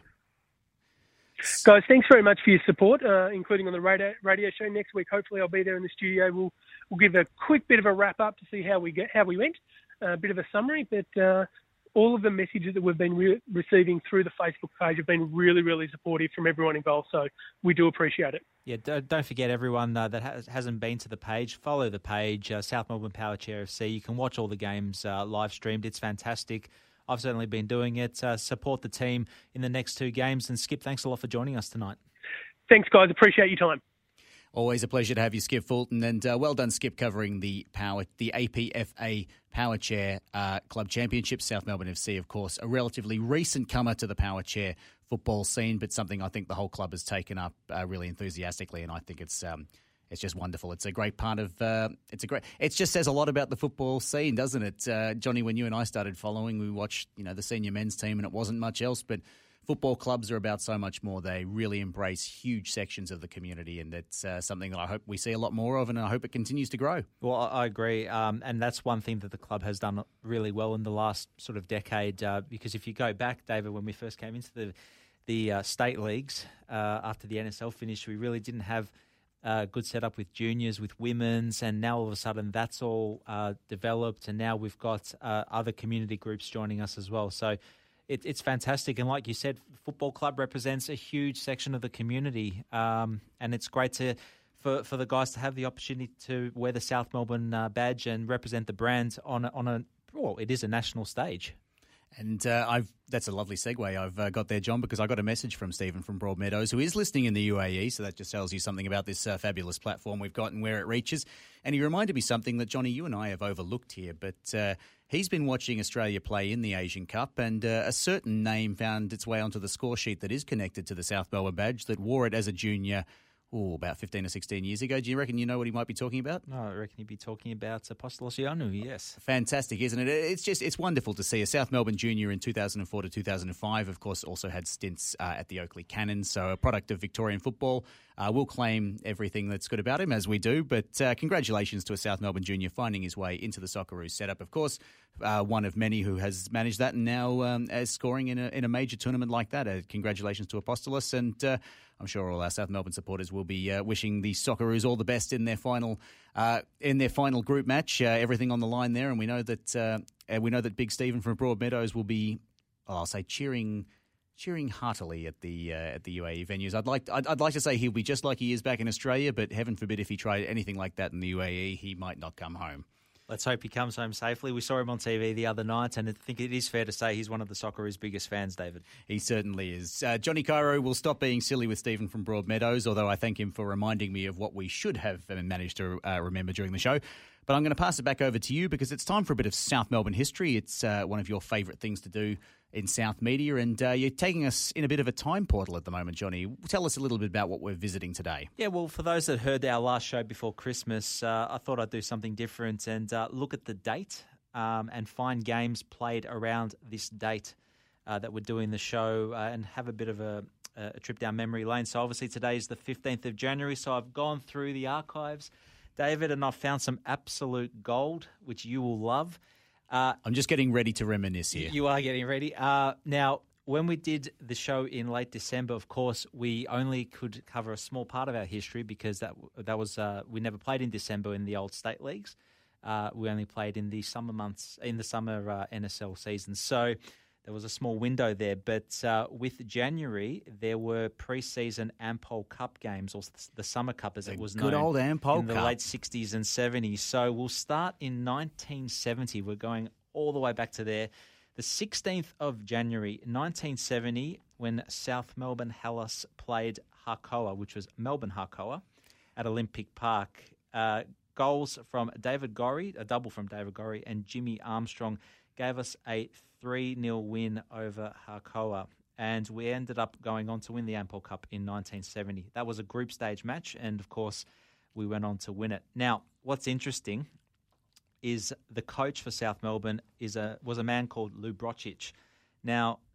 [SPEAKER 8] Guys, thanks very much for your support, uh, including on the radio, radio show next week. Hopefully, I'll be there in the studio. We'll we'll give a quick bit of a wrap up to see how we get how we went, a uh, bit of a summary, but. Uh, All of the messages that we've been re- receiving through the Facebook page have been really, really supportive from everyone involved. So we do appreciate it.
[SPEAKER 6] Yeah, don't forget everyone uh, that has, hasn't been to the page, follow the page, uh, South Melbourne Power Chair F C. You can watch all the games uh, live streamed. It's fantastic. I've certainly been doing it. Uh, support the team in the next two games. And Skip, thanks a lot for joining us tonight.
[SPEAKER 8] Thanks, guys. Appreciate your time.
[SPEAKER 5] Always a pleasure to have you, Skip Fulton, and uh, well done, Skip, covering the power, the A P F A Power Chair uh, Club Championship. South Melbourne F C, of course, a relatively recent comer to the Power Chair football scene, but something I think the whole club has taken up uh, really enthusiastically, and I think it's um, it's just wonderful. It's a great part of uh, it's a great. It just says a lot about the football scene, doesn't it, uh, Johnny? When you and I started following, we watched you know the senior men's team, and it wasn't much else, but. Football clubs are about so much more. They really embrace huge sections of the community, and it's uh, something that I hope we see a lot more of, and I hope it continues to grow.
[SPEAKER 6] Well, I agree, um, and that's one thing that the club has done really well in the last sort of decade, uh, because if you go back, David, when we first came into the, the uh, state leagues, uh, after the N S L finished, we really didn't have a good setup with juniors, with women's, and now all of a sudden that's all uh, developed, and now we've got uh, other community groups joining us as well. So It, it's fantastic. And like you said, football club represents a huge section of the community. Um, and it's great to for, for the guys to have the opportunity to wear the South Melbourne uh, badge and represent the brand on a, on a, well, it is a national stage.
[SPEAKER 5] And uh, I've that's a lovely segue I've uh, got there, John, because I got a message from Stephen from Broadmeadows, who is listening in the U A E, so that just tells you something about this uh, fabulous platform we've got and where it reaches. And he reminded me something that, Johnny, you and I have overlooked here, but uh, he's been watching Australia play in the Asian Cup, and uh, a certain name found its way onto the score sheet that is connected to the South Melbourne badge that wore it as a junior Oh, about fifteen or sixteen years ago. Do you reckon you know what he might be talking about?
[SPEAKER 6] No, I reckon he'd be talking about Apostolos Ioannou, yes.
[SPEAKER 5] Fantastic, isn't it? It's just, it's wonderful to see. A South Melbourne junior in two thousand four to two thousand five, of course, also had stints uh, at the Oakley Cannons, so a product of Victorian football. Uh, we'll claim everything that's good about him, as we do, but uh, congratulations to a South Melbourne junior finding his way into the Socceroos setup. Of course, uh, one of many who has managed that and now um, is scoring in a, in a major tournament like that. Uh, congratulations to Apostolos, and uh, I'm sure all our South Melbourne supporters will be uh, wishing the Socceroos all the best in their final uh, in their final group match. Uh, everything on the line there, and we know that uh, we know that Big Stephen from Broadmeadows will be, oh, I'll say, cheering. Cheering heartily at the uh, at the U A E venues. I'd like I'd, I'd like to say he'll be just like he is back in Australia, but heaven forbid if he tried anything like that in the U A E, he might not come home.
[SPEAKER 6] Let's hope he comes home safely. We saw him on T V the other night, and I think it is fair to say he's one of the Socceroos' biggest fans, David.
[SPEAKER 5] He certainly is. Uh, Johnny Cairo will stop being silly with Stephen from Broadmeadows, although I thank him for reminding me of what we should have managed to uh, remember during the show. But I'm going to pass it back over to you because it's time for a bit of South Melbourne history. It's uh, one of your favourite things to do in South media, and uh, you're taking us in a bit of a time portal at the moment, Johnny. Tell us a little bit about what we're visiting today.
[SPEAKER 6] Yeah, well, for those that heard our last show before Christmas, uh, I thought I'd do something different and uh, look at the date um, and find games played around this date uh, that we're doing the show uh, and have a bit of a, a trip down memory lane. So obviously today is the fifteenth of January, so I've gone through the archives, David, and I've found some absolute gold, which you will love. Uh,
[SPEAKER 5] I'm just getting ready to reminisce here.
[SPEAKER 6] You are getting ready. Uh, now, when we did the show in late December, of course, we only could cover a small part of our history because that that was uh, we never played in December in the old state leagues. Uh, we only played in the summer months, in the summer uh, N S L season. So there was a small window there. But uh, with January, there were pre-season Ampol Cup games, or the Summer Cup as
[SPEAKER 5] the
[SPEAKER 6] it was
[SPEAKER 5] good
[SPEAKER 6] known.
[SPEAKER 5] Old Ampol
[SPEAKER 6] in the
[SPEAKER 5] Cup.
[SPEAKER 6] late sixties and seventies. So we'll start in nineteen seventy. We're going all the way back to there. The sixteenth of January, nineteen seventy, when South Melbourne Hellas played Harcoa, which was Melbourne Harcoa, at Olympic Park. Uh, goals from David Gorry, a double from David Gorry, and Jimmy Armstrong gave us a three nil win over Harcoa. And we ended up going on to win the Ampol Cup in nineteen seventy. That was a group stage match, and of course, we went on to win it. Now, what's interesting is the coach for South Melbourne is a was a man called Lou Brocic. Now,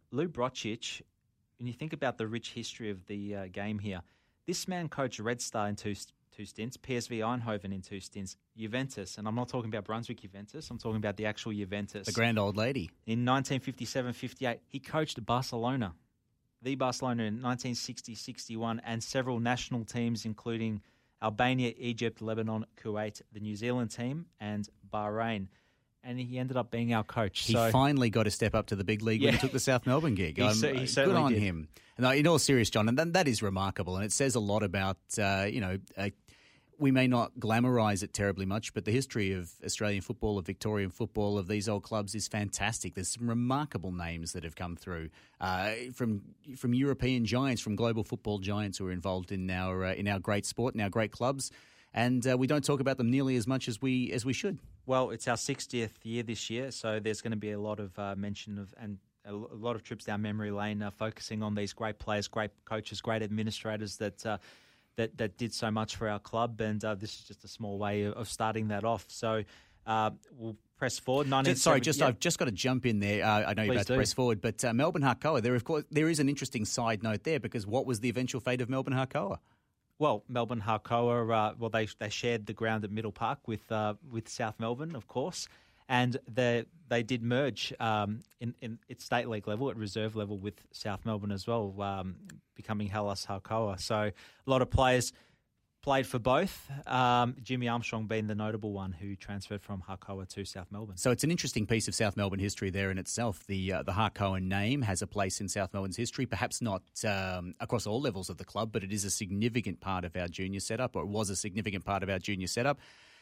[SPEAKER 6] Lou Brocic, when you think about the rich history of the uh, game here, this man coached Red Star in two, two stints, P S V Eindhoven in two stints, Juventus, and I'm not talking about Brunswick Juventus, I'm talking about the actual Juventus.
[SPEAKER 5] The grand old lady.
[SPEAKER 6] In nineteen fifty-seven fifty-eight, he coached Barcelona, the Barcelona in nineteen sixty sixty-one, and several national teams, including Albania, Egypt, Lebanon, Kuwait, the New Zealand team, and Bahrain. And he ended up being our coach.
[SPEAKER 5] He
[SPEAKER 6] so,
[SPEAKER 5] finally got to step up to the big league
[SPEAKER 6] Yeah.
[SPEAKER 5] when he took the South Melbourne gig.
[SPEAKER 6] He
[SPEAKER 5] Um,
[SPEAKER 6] cer- he
[SPEAKER 5] good
[SPEAKER 6] certainly
[SPEAKER 5] on
[SPEAKER 6] did.
[SPEAKER 5] him. No, in all serious, John, and that, that is remarkable, and it says a lot about, uh, you know, uh, we may not glamorise it terribly much, but the history of Australian football, of Victorian football, of these old clubs is fantastic. There's some remarkable names that have come through uh, from from European giants, from global football giants who are involved in our uh, in our great sport, in our great clubs, and uh, we don't talk about them nearly as much as we as we should.
[SPEAKER 6] Well, it's our sixtieth year this year, so there's going to be a lot of uh, mention of and a l- a lot of trips down memory lane, uh, focusing on these great players, great coaches, great administrators that uh, that that did so much for our club, and uh, this is just a small way of starting that off. So uh, we'll press forward.
[SPEAKER 5] Just, sorry, just I've just got to jump in there. Uh, I know you're
[SPEAKER 6] Please
[SPEAKER 5] about to
[SPEAKER 6] do.
[SPEAKER 5] press forward, but uh, Melbourne Hakoah. There, of course, there is an interesting side note there because what was the eventual fate of Melbourne Hakoah?
[SPEAKER 6] Well, Melbourne Hakoah, uh, well, they they shared the ground at Middle Park with uh, with South Melbourne, of course, and they they did merge um, in in its state league level, at reserve level, with South Melbourne as well, um, becoming Hellas Hakoah. So a lot of players played for both. Um, Jimmy Armstrong being the notable one who transferred from Hakoah to South Melbourne.
[SPEAKER 5] So it's an interesting piece of South Melbourne history there in itself. The uh, the Hakoah name has a place in South Melbourne's history, perhaps not um, across all levels of the club, but it is a significant part of our junior setup, or it was a significant part of our junior setup.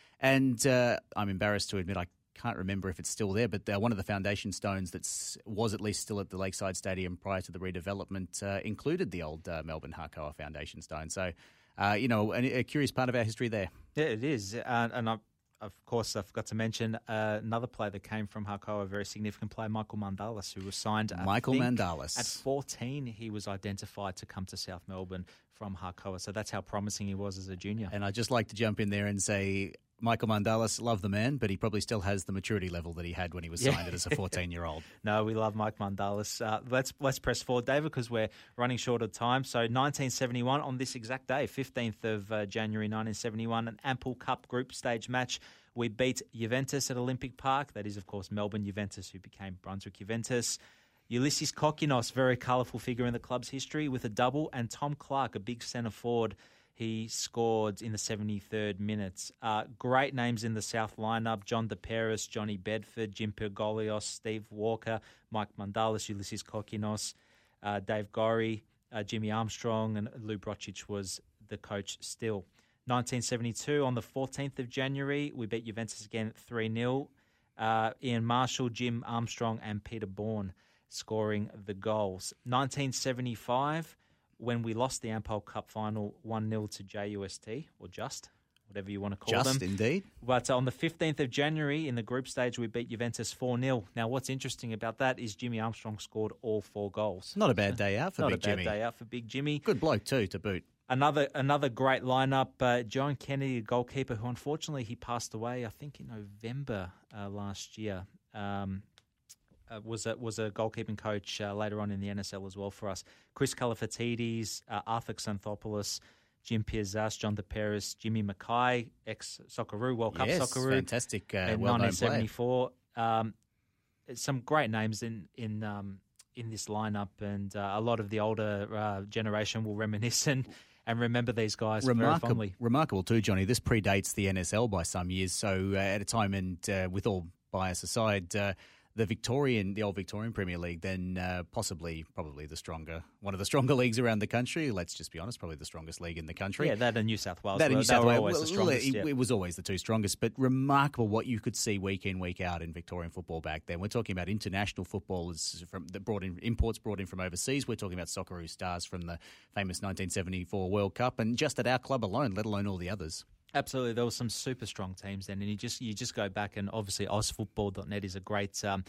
[SPEAKER 5] And uh, I'm embarrassed to admit I can't remember if it's still there, but uh, one of the foundation stones that was at least still at the Lakeside Stadium prior to the redevelopment uh, included the old uh, Melbourne Hakoah foundation stone. So, uh, you know, a, a curious part of our history there.
[SPEAKER 6] Yeah, it is. Uh, and I, of course, I forgot to mention uh, another player that came from Hakoah, a very significant player, Michael Mandalis, who was signed. I
[SPEAKER 5] Michael
[SPEAKER 6] think,
[SPEAKER 5] Mandalis.
[SPEAKER 6] At fourteen, he was identified to come to South Melbourne from Hakoah. So that's how promising he was as a junior.
[SPEAKER 5] And I'd just like to jump in there and say, Michael Mandalis, love the man, but he probably still has the maturity level that he had when he was
[SPEAKER 6] Yeah.
[SPEAKER 5] signed as a fourteen-year-old.
[SPEAKER 6] No, we love Mike Mandalis. Uh, let's let's press forward, David, because we're running short of time. So nineteen seventy-one, on this exact day, fifteenth of uh, January nineteen seventy-one, an Ample Cup group stage match. We beat Juventus at Olympic Park. That is, of course, Melbourne Juventus, who became Brunswick Juventus. Ulysses Kokinos, very colourful figure in the club's history, with a double, and Tom Clark, a big centre forward. He scored in the seventy-third minute. Uh, great names in the South lineup: John DePeris, Johnny Bedford, Jim Pergolios, Steve Walker, Mike Mandalis, Ulysses Kokinos, uh, Dave Gorry, uh, Jimmy Armstrong, and Lou Brocic was the coach still. nineteen seventy-two, on the fourteenth of January, we beat Juventus again three nil. Uh, Ian Marshall, Jim Armstrong, and Peter Bourne scoring the goals. nineteen seventy-five, when we lost the Ampol Cup final one nil to J U S T, or Just, whatever you want to call
[SPEAKER 5] Just,
[SPEAKER 6] them.
[SPEAKER 5] indeed.
[SPEAKER 6] But on the fifteenth of January, in the group stage, we beat Juventus four nil. Now, what's interesting about that is Jimmy Armstrong scored all four goals.
[SPEAKER 5] Not a bad day out for
[SPEAKER 6] Not
[SPEAKER 5] Big
[SPEAKER 6] a bad
[SPEAKER 5] Jimmy.
[SPEAKER 6] day out for Big Jimmy.
[SPEAKER 5] Good bloke too, to boot.
[SPEAKER 6] Another another great lineup, uh, John Kennedy, a goalkeeper, who unfortunately he passed away, I think in November uh, last year. Um, uh, was a was a goalkeeping coach uh, later on in the N S L as well for us. Chris Kalafatidis, uh, Arthur Xanthopoulos, Jim Piazas, John DePeris, Jimmy Mackay, ex Socceroo World Cup
[SPEAKER 5] Yes,
[SPEAKER 6] Socceroo,
[SPEAKER 5] fantastic, uh,
[SPEAKER 6] in
[SPEAKER 5] well-known
[SPEAKER 6] nineteen seventy-four. Um, some great names in in um, in this lineup, and uh, a lot of the older uh, generation will reminisce and. And remember these guys very
[SPEAKER 5] Remarkable,
[SPEAKER 6] fondly.
[SPEAKER 5] remarkable too, Johnny. This predates the N S L by some years. So uh, at a time, and uh, with all bias aside, uh, the Victorian, the old Victorian Premier League, then uh, possibly, probably the stronger, one of the stronger leagues around the country. Let's just be honest, probably the strongest league in the country.
[SPEAKER 6] Yeah, that and New South Wales.
[SPEAKER 5] That and
[SPEAKER 6] were,
[SPEAKER 5] New South
[SPEAKER 6] they were
[SPEAKER 5] Wales,
[SPEAKER 6] always
[SPEAKER 5] well,
[SPEAKER 6] the strongest.
[SPEAKER 5] it,
[SPEAKER 6] yeah.
[SPEAKER 5] it was always the two strongest, but remarkable what you could see week in, week out in Victorian football back then. We're talking about international footballers from that brought in imports brought in from overseas. We're talking about Socceroo stars from the famous nineteen seventy-four World Cup, and just at our club alone, let alone all the others.
[SPEAKER 6] Absolutely, there were some super strong teams then, and you just you just go back, and obviously Oz Football dot net is a great um,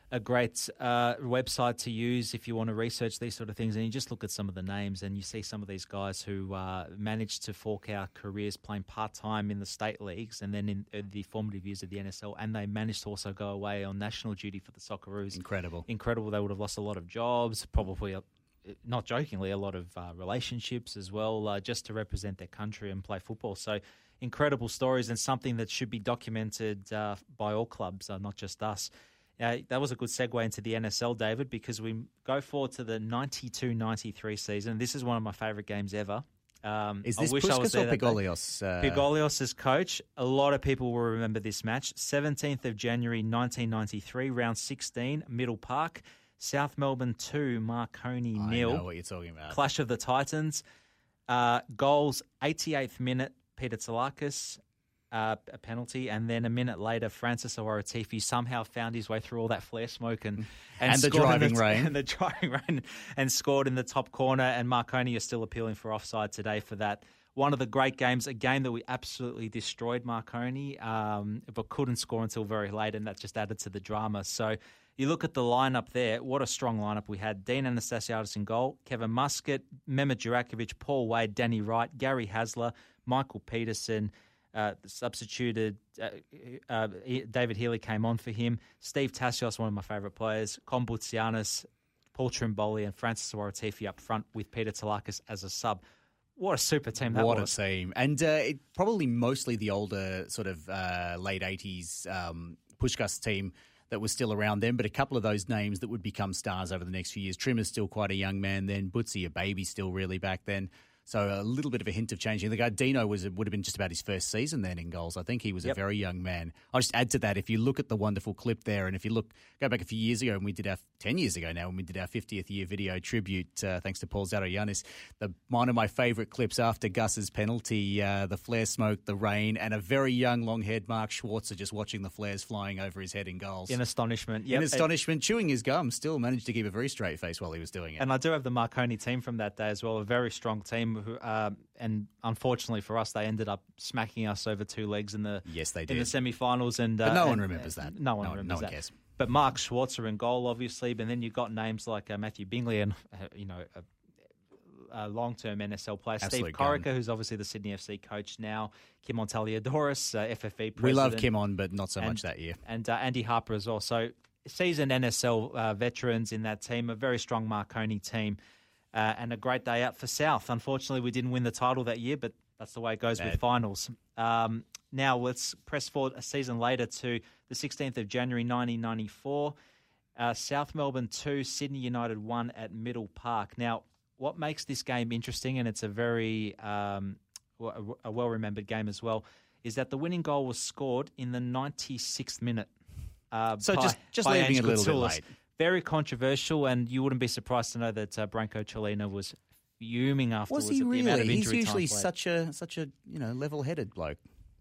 [SPEAKER 6] a great uh, website to use if you want to research these sort of things. And you just look at some of the names and you see some of these guys who uh, managed to fork out careers playing part-time in the state leagues and then in uh, the formative years of the N S L, and they managed to also go away on national duty for the Socceroos.
[SPEAKER 5] Incredible.
[SPEAKER 6] Incredible. They would have lost a lot of jobs, probably, a, not jokingly, a lot of uh, relationships as well, uh, just to represent their country and play football. So incredible stories, and something that should be documented uh, by all clubs, uh, not just us. Uh, that was a good segue into the N S L, David, because we go forward to the ninety-two ninety-three season. This is one of my favourite games ever. Um,
[SPEAKER 5] is
[SPEAKER 6] I
[SPEAKER 5] this
[SPEAKER 6] wish I was
[SPEAKER 5] Puskas
[SPEAKER 6] there
[SPEAKER 5] or
[SPEAKER 6] that day.
[SPEAKER 5] Pigolios? Uh...
[SPEAKER 6] Pigolios as coach. A lot of people will remember this match. seventeenth of January nineteen ninety-three, round sixteen, Middle Park. South Melbourne two, Marconi nil.
[SPEAKER 5] I know what you're talking about.
[SPEAKER 6] Clash of the Titans. Uh, goals, eighty-eighth minute, Peter Tsalakis. Uh, a penalty, and then a minute later, Francis Owara-Tifi somehow found his way through all that flare smoke and and,
[SPEAKER 5] And the
[SPEAKER 6] scored in
[SPEAKER 5] driving rain.
[SPEAKER 6] and the driving rain, and scored in the top corner. And Marconi is still appealing for offside today for that. One of the great games, a game that we absolutely destroyed Marconi, um, but couldn't score until very late, and that just added to the drama. So you look at the lineup there. What a strong lineup we had. Dean Anastasiadis in goal, Kevin Muscat, Mehmet Jurakovic, Paul Wade, Danny Wright, Gary Hasler, Michael Peterson. Uh, substituted, uh, uh, David Healy came on for him. Steve Tassios, one of my favourite players. Kombutsianis, Paul Trimboli, and Francis Owara-Tifi up front with Peter Tsalakis as a sub. What a super team that
[SPEAKER 5] what
[SPEAKER 6] was.
[SPEAKER 5] What a team. And uh, it, probably mostly the older sort of uh, late eighties um, Puskás team that was still around then, but a couple of those names that would become stars over the next few years. Trimmer's still quite a young man then. Butzi, a baby still really back then. So a little bit of a hint of changing. The guy Dino was would have been just about his first season then in goals. I think he was yep. a very young man. I'll just add to that, if you look at the wonderful clip there, and if you look, go back a few years ago when we did our, ten years ago now, when we did our fiftieth year video tribute, uh, thanks to Paul Zaroyanis, the, one of my favourite clips after Gus's penalty, uh, the flare smoke, the rain, and a very young, long-haired Mark Schwarzer just watching the flares flying over his head in goals.
[SPEAKER 6] In astonishment. Yep.
[SPEAKER 5] In astonishment, chewing his gum, still managed to keep a very straight face while he was doing it.
[SPEAKER 6] And I do have the Marconi team from that day as well, a very strong team who... Um, And unfortunately for us, they ended up smacking us over two legs in the
[SPEAKER 5] yes, they did.
[SPEAKER 6] in the semi-finals. And
[SPEAKER 5] but no
[SPEAKER 6] uh,
[SPEAKER 5] one
[SPEAKER 6] and,
[SPEAKER 5] remembers that.
[SPEAKER 6] No one
[SPEAKER 5] no,
[SPEAKER 6] remembers
[SPEAKER 5] no one
[SPEAKER 6] that.
[SPEAKER 5] Cares.
[SPEAKER 6] But Mark Schwarzer in goal, obviously. But then you've got names like uh, Matthew Bingley and uh, you know a, a long-term N S L player,
[SPEAKER 5] Absolute
[SPEAKER 6] Steve Corica, who's obviously the Sydney F C coach now, Kimon Taliadoris, uh, F F E president.
[SPEAKER 5] We love Kimon, but not so
[SPEAKER 6] and,
[SPEAKER 5] much that year.
[SPEAKER 6] And uh, Andy Harper as well. So seasoned N S L uh, veterans in that team, a very strong Marconi team. Uh, and a great day out for South. Unfortunately, we didn't win the title that year, but that's the way it goes
[SPEAKER 5] Bad.
[SPEAKER 6] with finals. Um, now, let's press forward a season later to the sixteenth of January nineteen ninety-four. Uh, South Melbourne two, Sydney United one at Middle Park. Now, what makes this game interesting, and it's a very um, a well-remembered game as well, is that the winning goal was scored in the ninety-sixth minute. Uh,
[SPEAKER 5] so
[SPEAKER 6] by,
[SPEAKER 5] just, just
[SPEAKER 6] by
[SPEAKER 5] leaving
[SPEAKER 6] Ange
[SPEAKER 5] it a little
[SPEAKER 6] Goutsoulis.
[SPEAKER 5] bit late.
[SPEAKER 6] Very controversial, and you wouldn't be surprised to know that uh, Branko Chelina was fuming afterwards.
[SPEAKER 5] Was he
[SPEAKER 6] at
[SPEAKER 5] really?
[SPEAKER 6] The amount of
[SPEAKER 5] He's
[SPEAKER 6] injury
[SPEAKER 5] usually
[SPEAKER 6] time
[SPEAKER 5] such a such a you know level-headed bloke.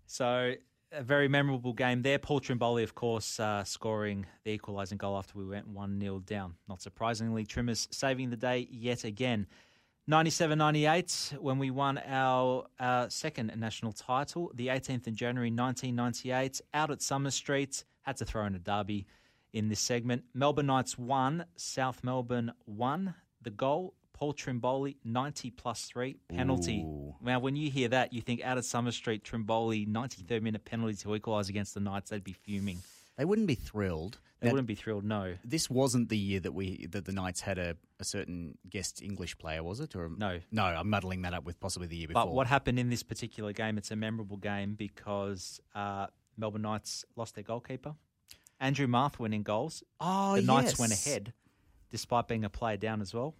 [SPEAKER 6] So a very memorable game there. Paul Trimboli, of course, uh, scoring the equalising goal after we went one nil down. Not surprisingly, Trimmers saving the day yet again. ninety-seven ninety-eight, when we won our uh, second national title, the eighteenth of January nineteen ninety-eight, out at Summer Street. Had to throw in a derby in this segment. Melbourne Knights won, South Melbourne won. The goal, Paul Trimboli, ninety plus three, penalty.
[SPEAKER 5] Ooh.
[SPEAKER 6] Now, when you hear that, you think out at Summer Street, Trimboli, ninety-third minute penalty to equalise against the Knights, they'd be fuming.
[SPEAKER 5] They wouldn't be thrilled.
[SPEAKER 6] They
[SPEAKER 5] Now,
[SPEAKER 6] wouldn't be thrilled, no.
[SPEAKER 5] This wasn't the year that we that the Knights had a, a certain guest English player, was it? Or
[SPEAKER 6] No.
[SPEAKER 5] No, I'm muddling that up with possibly the year before.
[SPEAKER 6] But what happened in this particular game, it's a memorable game because uh, Melbourne Knights lost their goalkeeper. Andrew Marth went in goals.
[SPEAKER 5] Oh,
[SPEAKER 6] the
[SPEAKER 5] yes.
[SPEAKER 6] Knights went ahead, despite being a player down as well.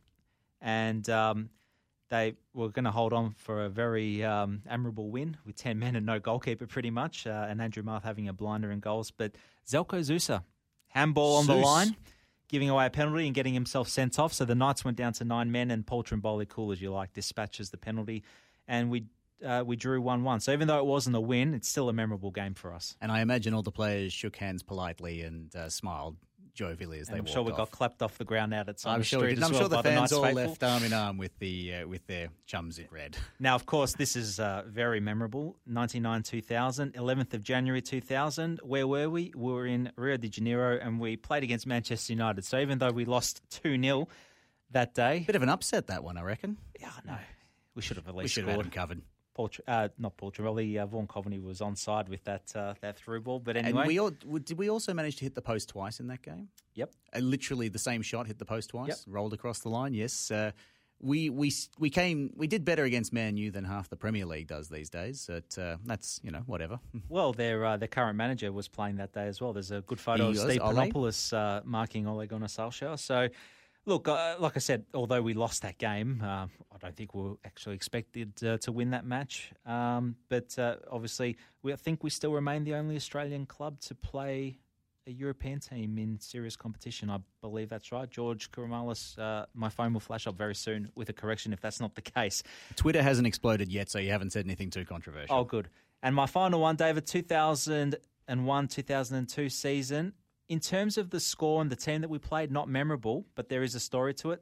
[SPEAKER 6] And um, they were going to hold on for a very um, admirable win with ten men and no goalkeeper pretty much, uh, and Andrew Marth having a blinder in goals. But Zelko Zusa, handball on the
[SPEAKER 5] Zeus.
[SPEAKER 6] line, giving away a penalty and getting himself sent off. So the Knights went down to nine men, and Paul Trimboli, cool as you like, dispatches the penalty. And we uh, we drew one one. So even though it wasn't a win, it's still a memorable game for us.
[SPEAKER 5] And I imagine all the players shook hands politely and uh, smiled Joe Villiers.
[SPEAKER 6] And
[SPEAKER 5] they
[SPEAKER 6] I'm
[SPEAKER 5] walked
[SPEAKER 6] sure we
[SPEAKER 5] off.
[SPEAKER 6] got clapped off the ground out at Summer
[SPEAKER 5] I'm sure,
[SPEAKER 6] Street
[SPEAKER 5] we did.
[SPEAKER 6] as
[SPEAKER 5] I'm
[SPEAKER 6] well
[SPEAKER 5] sure the
[SPEAKER 6] by the
[SPEAKER 5] fans
[SPEAKER 6] Knights
[SPEAKER 5] all
[SPEAKER 6] faithful.
[SPEAKER 5] left arm in arm with the uh, with their chums in red.
[SPEAKER 6] Now, of course, this is uh, very memorable. ninety-nine two thousand, eleventh of January two thousand. Where were we? We were in Rio de Janeiro and we played against Manchester United. So even though we lost two nil that day...
[SPEAKER 5] Bit of an upset, that one, I reckon.
[SPEAKER 6] Yeah, no. We should have at
[SPEAKER 5] We
[SPEAKER 6] least
[SPEAKER 5] should have had
[SPEAKER 6] scored.
[SPEAKER 5] them covered.
[SPEAKER 6] Paul, Tr- uh, not Paul Tremolli, uh, Vaughan Coveney was onside with that uh, that through ball. But anyway...
[SPEAKER 5] And we all, did we also manage to hit the post twice in that game?
[SPEAKER 6] Yep.
[SPEAKER 5] Uh, literally the same shot hit the post twice,
[SPEAKER 6] Yep.
[SPEAKER 5] rolled across the line, yes. Uh, we we we came we did better against Man U than half the Premier League does these days. But uh, that's, you know, whatever.
[SPEAKER 6] Well, their uh, their current manager was playing that day as well. There's a good photo
[SPEAKER 5] He
[SPEAKER 6] of
[SPEAKER 5] was,
[SPEAKER 6] Steve
[SPEAKER 5] Ole?
[SPEAKER 6] Panopoulos uh, marking Ole Gunnar Solskjaer. So, look, uh, like I said, although we lost that game, uh, I don't think we were actually expected uh, to win that match. Um, but uh, obviously, we I think we still remain the only Australian club to play a European team in serious competition. I believe that's right. George Kouroumalis, uh, my phone will flash up very soon with a correction if that's not the case.
[SPEAKER 5] Twitter hasn't exploded yet, so you haven't said anything too controversial.
[SPEAKER 6] Oh, good. And my final one, David, two thousand one two thousand two season. In terms of the score and the team that we played, not memorable, but there is a story to it.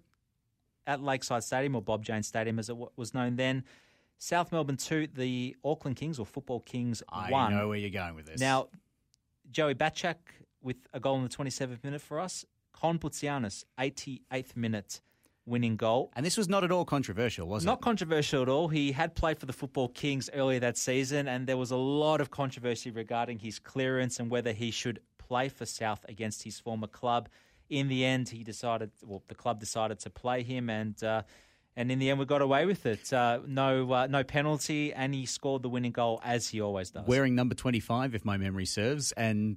[SPEAKER 6] At Lakeside Stadium, or Bob Jane Stadium as it w- was known then, South Melbourne two, the Auckland Kings, or Football Kings,
[SPEAKER 5] I
[SPEAKER 6] one.
[SPEAKER 5] know where you're going with this.
[SPEAKER 6] Now, Joey Batchak with a goal in the twenty-seventh minute for us. Con Putsianis, eighty-eighth minute winning goal.
[SPEAKER 5] And this was not at all controversial, was
[SPEAKER 6] Not
[SPEAKER 5] it?
[SPEAKER 6] controversial at all. He had played for the Football Kings earlier that season, and there was a lot of controversy regarding his clearance and whether he should play for South against his former club. In the end, he decided, well, the club decided to play him, and uh, and in the end, we got away with it. Uh, no, uh, no penalty, and he scored the winning goal as he always does.
[SPEAKER 5] Wearing number twenty-five, if my memory serves, and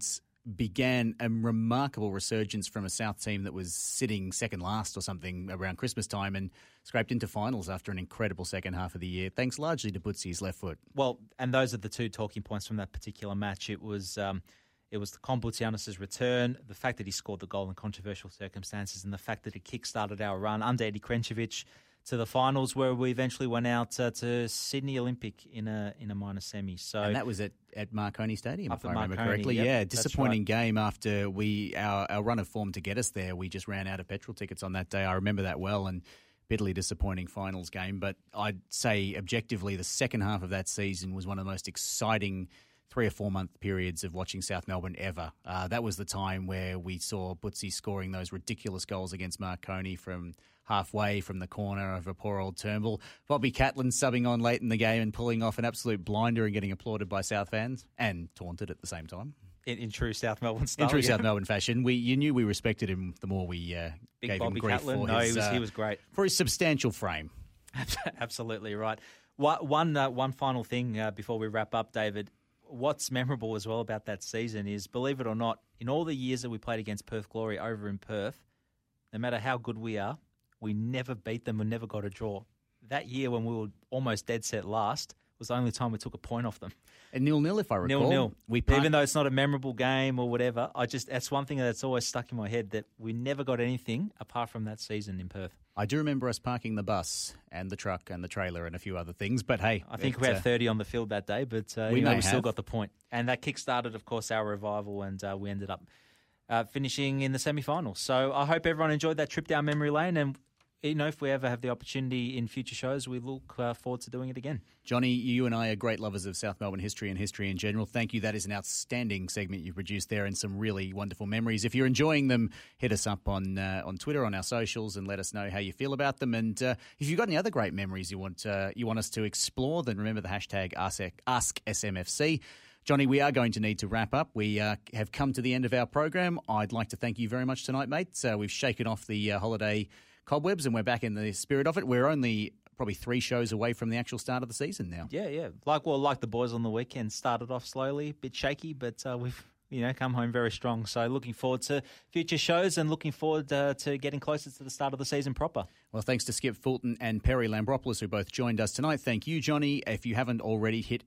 [SPEAKER 5] began a remarkable resurgence from a South team that was sitting second last or something around Christmas time and scraped into finals after an incredible second half of the year, thanks largely to Butsy's left foot.
[SPEAKER 6] Well, and those are the two talking points from that particular match. It was um, it was the Kombutsianis' return, the fact that he scored the goal in controversial circumstances, and the fact that it kick-started our run under Eddie Krenčević to the finals, where we eventually went out uh, to Sydney Olympic in a in a minor semi. So
[SPEAKER 5] And that was at, at Marconi Stadium,
[SPEAKER 6] Up
[SPEAKER 5] if I
[SPEAKER 6] at
[SPEAKER 5] remember
[SPEAKER 6] Marconi,
[SPEAKER 5] correctly.
[SPEAKER 6] yep,
[SPEAKER 5] yeah,
[SPEAKER 6] that's
[SPEAKER 5] disappointing
[SPEAKER 6] right.
[SPEAKER 5] game after we our, our run of form to get us there. We just ran out of petrol tickets on that day. I remember that well, and bitterly disappointing finals game. But I'd say objectively the second half of that season was one of the most exciting three or four month periods of watching South Melbourne ever. Uh, that was the time where we saw Butsy scoring those ridiculous goals against Marconi from halfway from the corner of a poor old Turnbull. Bobby Catlin subbing on late in the game and pulling off an absolute blinder and getting applauded by South fans and taunted at the same time.
[SPEAKER 6] in, in true South Melbourne style.
[SPEAKER 5] In true
[SPEAKER 6] yeah.
[SPEAKER 5] South Melbourne fashion, we you knew we respected him the more we uh,
[SPEAKER 6] Big
[SPEAKER 5] gave
[SPEAKER 6] Bobby
[SPEAKER 5] him grief
[SPEAKER 6] Catlin.
[SPEAKER 5] for
[SPEAKER 6] No,
[SPEAKER 5] his
[SPEAKER 6] he was
[SPEAKER 5] uh,
[SPEAKER 6] he was great.
[SPEAKER 5] for his substantial frame.
[SPEAKER 6] Absolutely right. One one, uh, one final thing uh, before we wrap up, David. What's memorable as well about that season is, believe it or not, in all the years that we played against Perth Glory over in Perth, no matter how good we are, we never beat them. We never got a draw. That year when we were almost dead set last was the only time we took a point off them.
[SPEAKER 5] And nil-nil, if I recall.
[SPEAKER 6] Nil-nil.
[SPEAKER 5] We parked-
[SPEAKER 6] Even though it's not a memorable game or whatever, I just that's one thing that's always stuck in my head, that we never got anything apart from that season in Perth.
[SPEAKER 5] I do remember us parking the bus and the truck and the trailer and a few other things, but hey.
[SPEAKER 6] I think
[SPEAKER 5] it,
[SPEAKER 6] we had
[SPEAKER 5] uh,
[SPEAKER 6] thirty on the field that day, but uh,
[SPEAKER 5] we
[SPEAKER 6] you know,
[SPEAKER 5] may
[SPEAKER 6] we still
[SPEAKER 5] have.
[SPEAKER 6] got the point. And that kick-started, of course, our revival, and uh, we ended up uh, finishing in the semi-finals. So I hope everyone enjoyed that trip down memory lane, and you know, if we ever have the opportunity in future shows, we look uh, forward to doing it again.
[SPEAKER 5] Johnny, you and I are great lovers of South Melbourne history and history in general. Thank you. That is an outstanding segment you produced there and some really wonderful memories. If you're enjoying them, hit us up on uh, on Twitter, on our socials, and let us know how you feel about them. And uh, if you've got any other great memories you want uh, you want us to explore, then remember the hashtag Ask S M F C. Johnny, we are going to need to wrap up. We uh, have come to the end of our program. I'd like to thank you very much tonight, mate. Uh, we've shaken off the uh, holiday cobwebs and we're back in the spirit of it. We're only probably three shows away from the actual start of the season now.
[SPEAKER 6] Yeah, yeah. Like well, like the boys on the weekend, started off slowly, a bit shaky, but uh, we've you know come home very strong. So looking forward to future shows and looking forward uh, to getting closer to the start of the season proper.
[SPEAKER 5] Well, thanks to Skip Fulton and Perry Lambropoulos, who both joined us tonight. Thank you, Johnny. If you haven't already, hit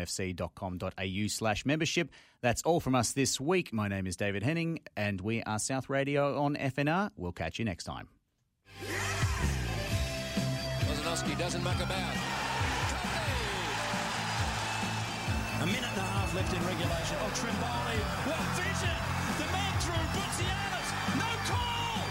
[SPEAKER 5] smfc.com.au slash membership. That's all from us this week. My name is David Henning, and we are South Radio on F N R. We'll catch you next time.
[SPEAKER 2] Lozanowski doesn't muck about. A minute and a half left in regulation. Oh, Trimboli, what vision! The man through Butsianis. No call!